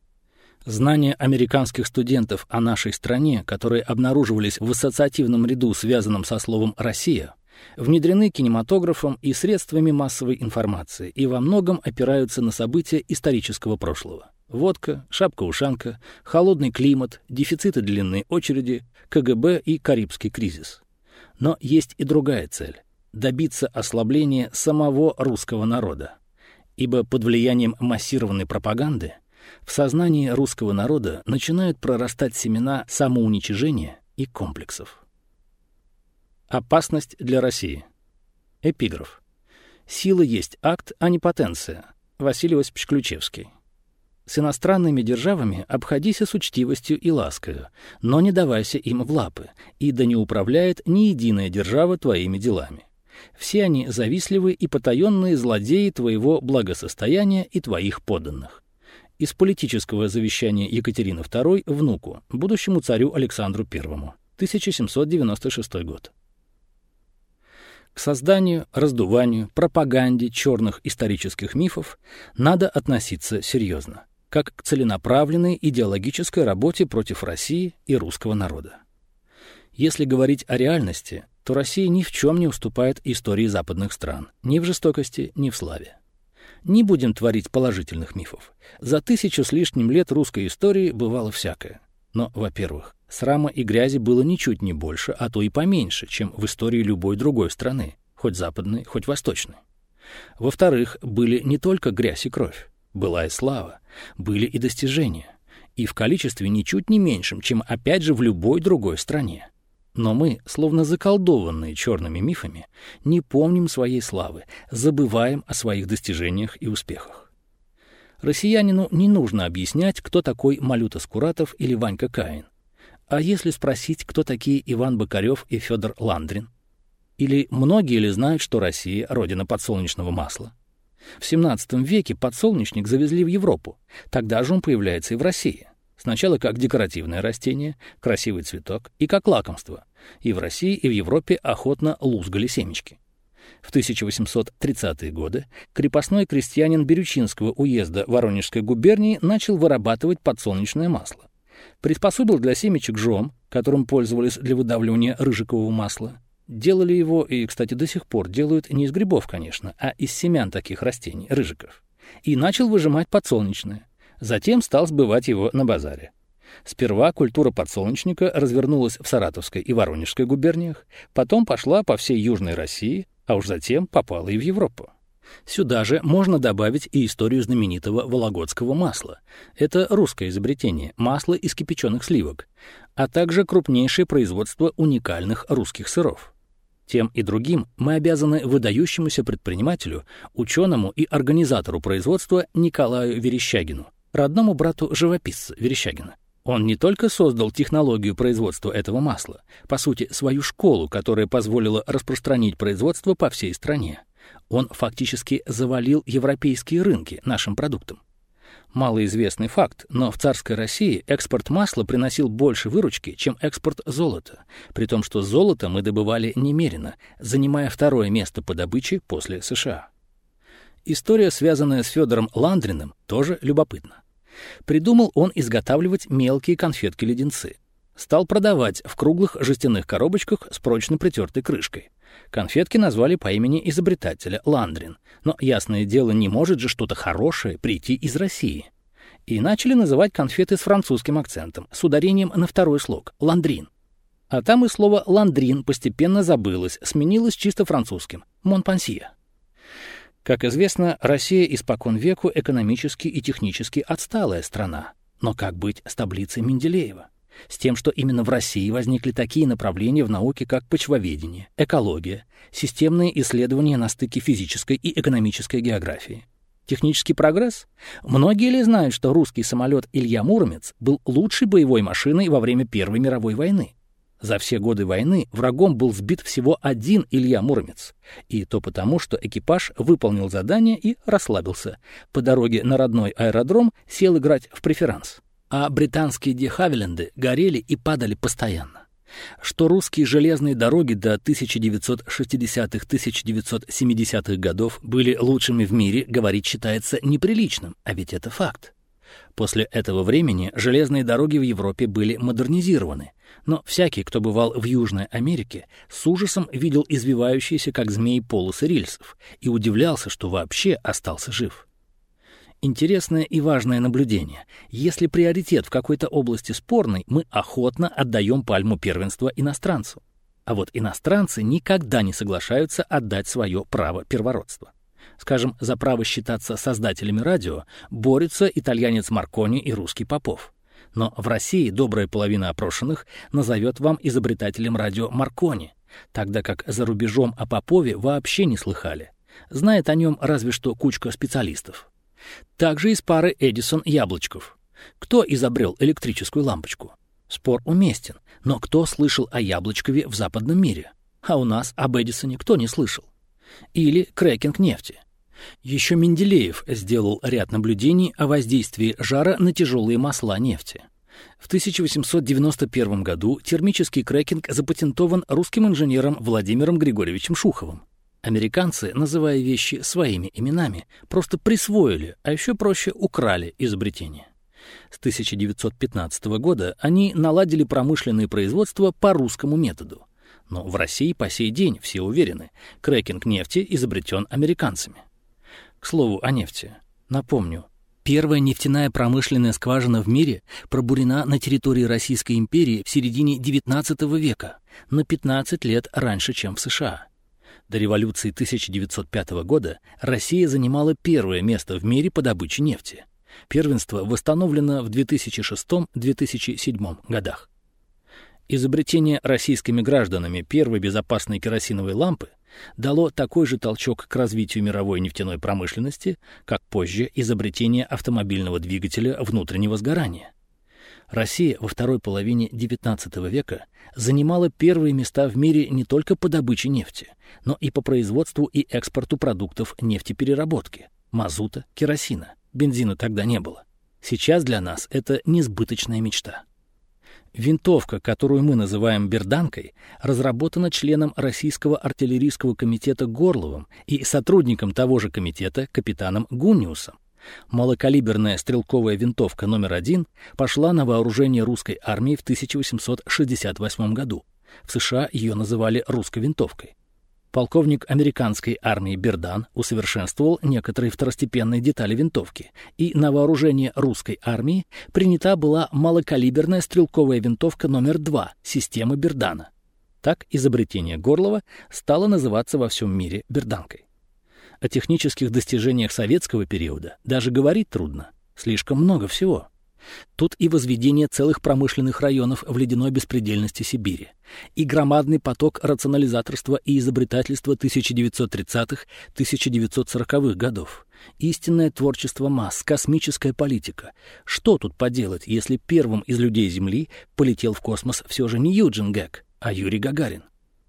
Знания американских студентов о нашей стране, которые обнаруживались в ассоциативном ряду, связанном со словом «Россия», внедрены кинематографом и средствами массовой информации и во многом опираются на события исторического прошлого. Водка, шапка-ушанка, холодный климат, дефициты длинной очереди, КГБ и Карибский кризис. Но есть и другая цель — добиться ослабления самого русского народа. Ибо под влиянием массированной пропаганды в сознании русского народа начинают прорастать семена самоуничижения и комплексов. Опасность для России. Эпиграф. Сила есть акт, а не потенция. Василий Осипович Ключевский. С иностранными державами обходися с учтивостью и ласкою, но не давайся им в лапы, и да не управляет ни единая держава твоими делами. Все они завистливы и потаенные злодеи твоего благосостояния и твоих подданных. Из политического завещания Екатерины второй внуку, будущему царю Александру Первому, тысяча семьсот девяносто шестой год. К созданию, раздуванию, пропаганде черных исторических мифов надо относиться серьезно, как к целенаправленной идеологической работе против России и русского народа. Если говорить о реальности, то Россия ни в чем не уступает истории западных стран, ни в жестокости, ни в славе. Не будем творить положительных мифов. За тысячу с лишним лет русской истории бывало всякое. Но, во-первых, срама и грязи было ничуть не больше, а то и поменьше, чем в истории любой другой страны, хоть западной, хоть восточной. Во-вторых, были не только грязь и кровь, была и слава, были и достижения, и в количестве ничуть не меньшем, чем опять же в любой другой стране. Но мы, словно заколдованные черными мифами, не помним своей славы, забываем о своих достижениях и успехах. Россиянину не нужно объяснять, кто такой Малюта Скуратов или Ванька Каин. А если спросить, кто такие Иван Бокарев и Федор Ландрин? Или многие ли знают, что Россия — родина подсолнечного масла? В семнадцатом веке подсолнечник завезли в Европу, тогда же он появляется и в России. Сначала как декоративное растение, красивый цветок, и как лакомство. И в России, и в Европе охотно лузгали семечки. В тысяча восемьсот тридцатые годы крепостной крестьянин Бирючинского уезда Воронежской губернии начал вырабатывать подсолнечное масло. Приспособил для семечек жом, которым пользовались для выдавливания рыжикового масла. Делали его, и, кстати, до сих пор делают не из грибов, конечно, а из семян таких растений, рыжиков. И начал выжимать подсолнечное. Затем стал сбывать его на базаре. Сперва культура подсолнечника развернулась в Саратовской и Воронежской губерниях, потом пошла по всей Южной России, а уж затем попала и в Европу. Сюда же можно добавить и историю знаменитого вологодского масла. Это русское изобретение, масло из кипяченых сливок, а также крупнейшее производство уникальных русских сыров. Тем и другим мы обязаны выдающемуся предпринимателю, ученому и организатору производства Николаю Верещагину, родному брату живописца Верещагина. Он не только создал технологию производства этого масла, по сути, свою школу, которая позволила распространить производство по всей стране. Он фактически завалил европейские рынки нашим продуктом. Малоизвестный факт, но в царской России экспорт масла приносил больше выручки, чем экспорт золота, при том, что золото мы добывали немерено, занимая второе место по добыче после США. История, связанная с Федором Ландриным, тоже любопытна. Придумал он изготавливать мелкие конфетки-леденцы. Стал продавать в круглых жестяных коробочках с прочно притертой крышкой. Конфетки назвали по имени изобретателя Ландрин, но, ясное дело, не может же что-то хорошее прийти из России. И начали называть конфеты с французским акцентом, с ударением на второй слог — «ландрин». А там и слово «ландрин» постепенно забылось, сменилось чисто французским — «монпансье». Как известно, Россия испокон веку экономически и технически отсталая страна. Но как быть с таблицей Менделеева? С тем, что именно в России возникли такие направления в науке, как почвоведение, экология, системные исследования на стыке физической и экономической географии. Технический прогресс? Многие ли знают, что русский самолет Илья Муромец был лучшей боевой машиной во время Первой мировой войны? За все годы войны врагом был сбит всего один Илья Муромец. И то потому, что экипаж выполнил задание и расслабился. По дороге на родной аэродром сел играть в преферанс. А британские де-Хавиленды горели и падали постоянно. Что русские железные дороги до тысяча девятьсот шестидесятых — тысяча девятьсот семидесятых годов были лучшими в мире, говорить считается неприличным, а ведь это факт. После этого времени железные дороги в Европе были модернизированы, но всякий, кто бывал в Южной Америке, с ужасом видел извивающиеся, как змеи, полосы рельсов и удивлялся, что вообще остался жив. Интересное и важное наблюдение. Если приоритет в какой-то области спорный, мы охотно отдаем пальму первенства иностранцу. А вот иностранцы никогда не соглашаются отдать свое право первородства. Скажем, за право считаться создателями радио борются итальянец Маркони и русский Попов. Но в России добрая половина опрошенных назовет вам изобретателем радио Маркони, тогда как за рубежом о Попове вообще не слыхали. Знает о нем разве что кучка специалистов. Также из пары Эдисон-Яблочков. Кто изобрел электрическую лампочку? Спор уместен, но кто слышал о Яблочкове в западном мире? А у нас об Эдисоне кто не слышал? Или крекинг нефти. Еще Менделеев сделал ряд наблюдений о воздействии жара на тяжелые масла нефти. В тысяча восемьсот девяносто первом году термический крекинг запатентован русским инженером Владимиром Григорьевичем Шуховым. Американцы, называя вещи своими именами, просто присвоили, а еще проще украли изобретение. С тысяча девятьсот пятнадцатого года они наладили промышленное производство по русскому методу. Но в России по сей день все уверены, крекинг нефти изобретен американцами. К слову о нефти. Напомню, первая нефтяная промышленная скважина в мире пробурена на территории Российской империи в середине девятнадцатого века, на пятнадцать лет раньше, чем в США. До революции тысяча девятьсот пятого года Россия занимала первое место в мире по добыче нефти. Первенство восстановлено в две тысячи шестом — две тысячи седьмом годах. Изобретение российскими гражданами первой безопасной керосиновой лампы дало такой же толчок к развитию мировой нефтяной промышленности, как позже изобретение автомобильного двигателя внутреннего сгорания. Россия во второй половине девятнадцатого века занимала первые места в мире не только по добыче нефти, но и по производству и экспорту продуктов нефтепереработки, мазута, керосина. Бензина тогда не было. Сейчас для нас это несбыточная мечта. Винтовка, которую мы называем берданкой, разработана членом Российского артиллерийского комитета Горловым и сотрудником того же комитета капитаном Гунниусом. Малокалиберная стрелковая винтовка номер один пошла на вооружение русской армии в тысяча восемьсот шестьдесят восьмом году. В США ее называли русской винтовкой. Полковник американской армии Бердан усовершенствовал некоторые второстепенные детали винтовки, и на вооружение русской армии принята была малокалиберная стрелковая винтовка номер два системы Бerdana. Так изобретение Горлова стало называться во всем мире берданкой. О технических достижениях советского периода даже говорить трудно, слишком много всего. Тут и возведение целых промышленных районов в ледяной беспредельности Сибири, и громадный поток рационализаторства и изобретательства тысяча девятьсот тридцатых — тысяча девятьсот сороковых годов, истинное творчество масс, космическая политика. Что тут поделать, если первым из людей Земли полетел в космос все же не Юджин Гек, а Юрий Гагарин?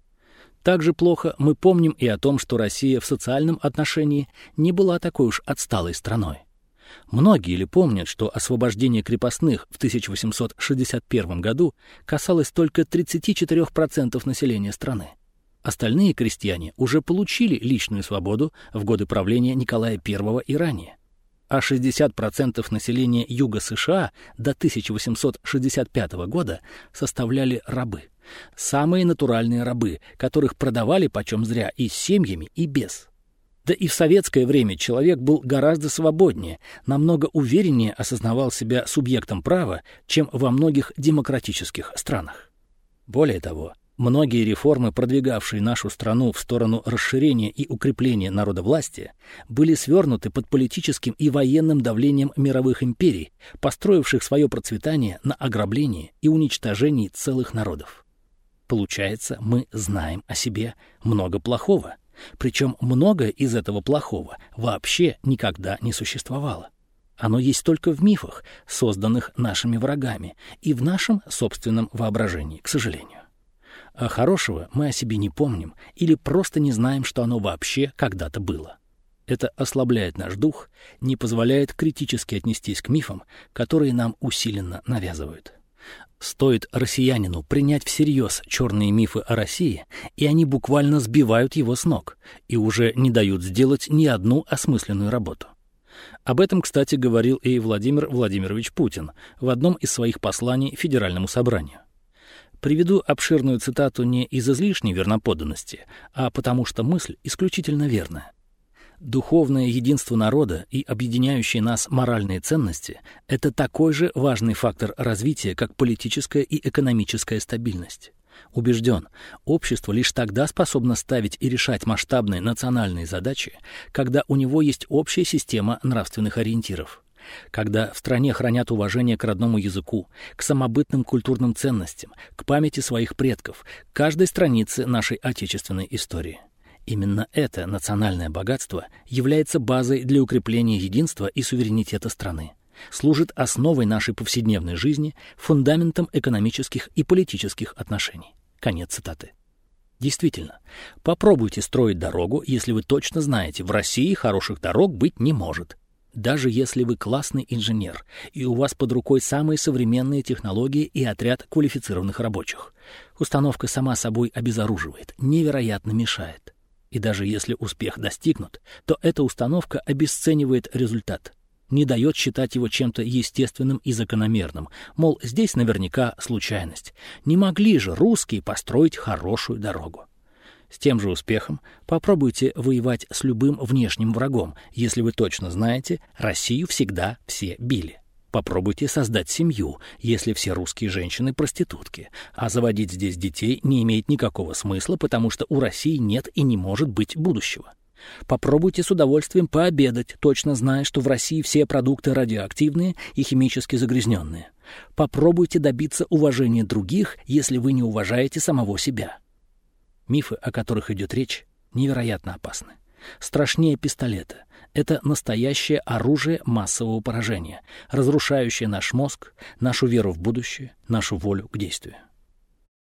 Также плохо мы помним и о том, что Россия в социальном отношении не была такой уж отсталой страной. Многие ли помнят, что освобождение крепостных в тысяча восемьсот шестьдесят первом году касалось только тридцати четырёх процентов населения страны? Остальные крестьяне уже получили личную свободу в годы правления Николая Первого и ранее. А шестьдесят процентов населения Юга США до тысяча восемьсот шестьдесят пятого года составляли рабы. Самые натуральные рабы, которых продавали почем зря и с семьями, и без. Да и в советское время человек был гораздо свободнее, намного увереннее осознавал себя субъектом права, чем во многих демократических странах. Более того, многие реформы, продвигавшие нашу страну в сторону расширения и укрепления народовластия, были свернуты под политическим и военным давлением мировых империй, построивших свое процветание на ограблении и уничтожении целых народов. Получается, мы знаем о себе много плохого. Причем многое из этого плохого вообще никогда не существовало. Оно есть только в мифах, созданных нашими врагами, и в нашем собственном воображении, к сожалению. А хорошего мы о себе не помним или просто не знаем, что оно вообще когда-то было. Это ослабляет наш дух, не позволяет критически отнестись к мифам, которые нам усиленно навязывают. Стоит россиянину принять всерьез черные мифы о России, и они буквально сбивают его с ног и уже не дают сделать ни одну осмысленную работу. Об этом, кстати, говорил и Владимир Владимирович Путин в одном из своих посланий Федеральному собранию. Приведу обширную цитату не из излишней верноподданности, а потому что мысль исключительно верная. Духовное единство народа и объединяющие нас моральные ценности – это такой же важный фактор развития, как политическая и экономическая стабильность. Убежден, общество лишь тогда способно ставить и решать масштабные национальные задачи, когда у него есть общая система нравственных ориентиров. Когда в стране хранят уважение к родному языку, к самобытным культурным ценностям, к памяти своих предков, к каждой странице нашей отечественной истории. Именно это национальное богатство является базой для укрепления единства и суверенитета страны, служит основой нашей повседневной жизни, фундаментом экономических и политических отношений. Конец цитаты. Действительно, попробуйте строить дорогу, если вы точно знаете, в России хороших дорог быть не может. Даже если вы классный инженер, и у вас под рукой самые современные технологии и отряд квалифицированных рабочих. Установка сама собой обезоруживает, невероятно мешает. И даже если успех достигнут, то эта установка обесценивает результат. не дает считать его чем-то естественным и закономерным. Мол, здесь наверняка случайность. Не могли же русские построить хорошую дорогу. С тем же успехом попробуйте воевать с любым внешним врагом, если вы точно знаете, Россию всегда все били. Попробуйте создать семью, если все русские женщины проститутки, а заводить здесь детей не имеет никакого смысла, потому что у России нет и не может быть будущего. Попробуйте с удовольствием пообедать, точно зная, что в России все продукты радиоактивные и химически загрязненные. Попробуйте добиться уважения других, если вы не уважаете самого себя. Мифы, о которых идет речь, невероятно опасны. Страшнее пистолета. Это настоящее оружие массового поражения, разрушающее наш мозг, нашу веру в будущее, нашу волю к действию.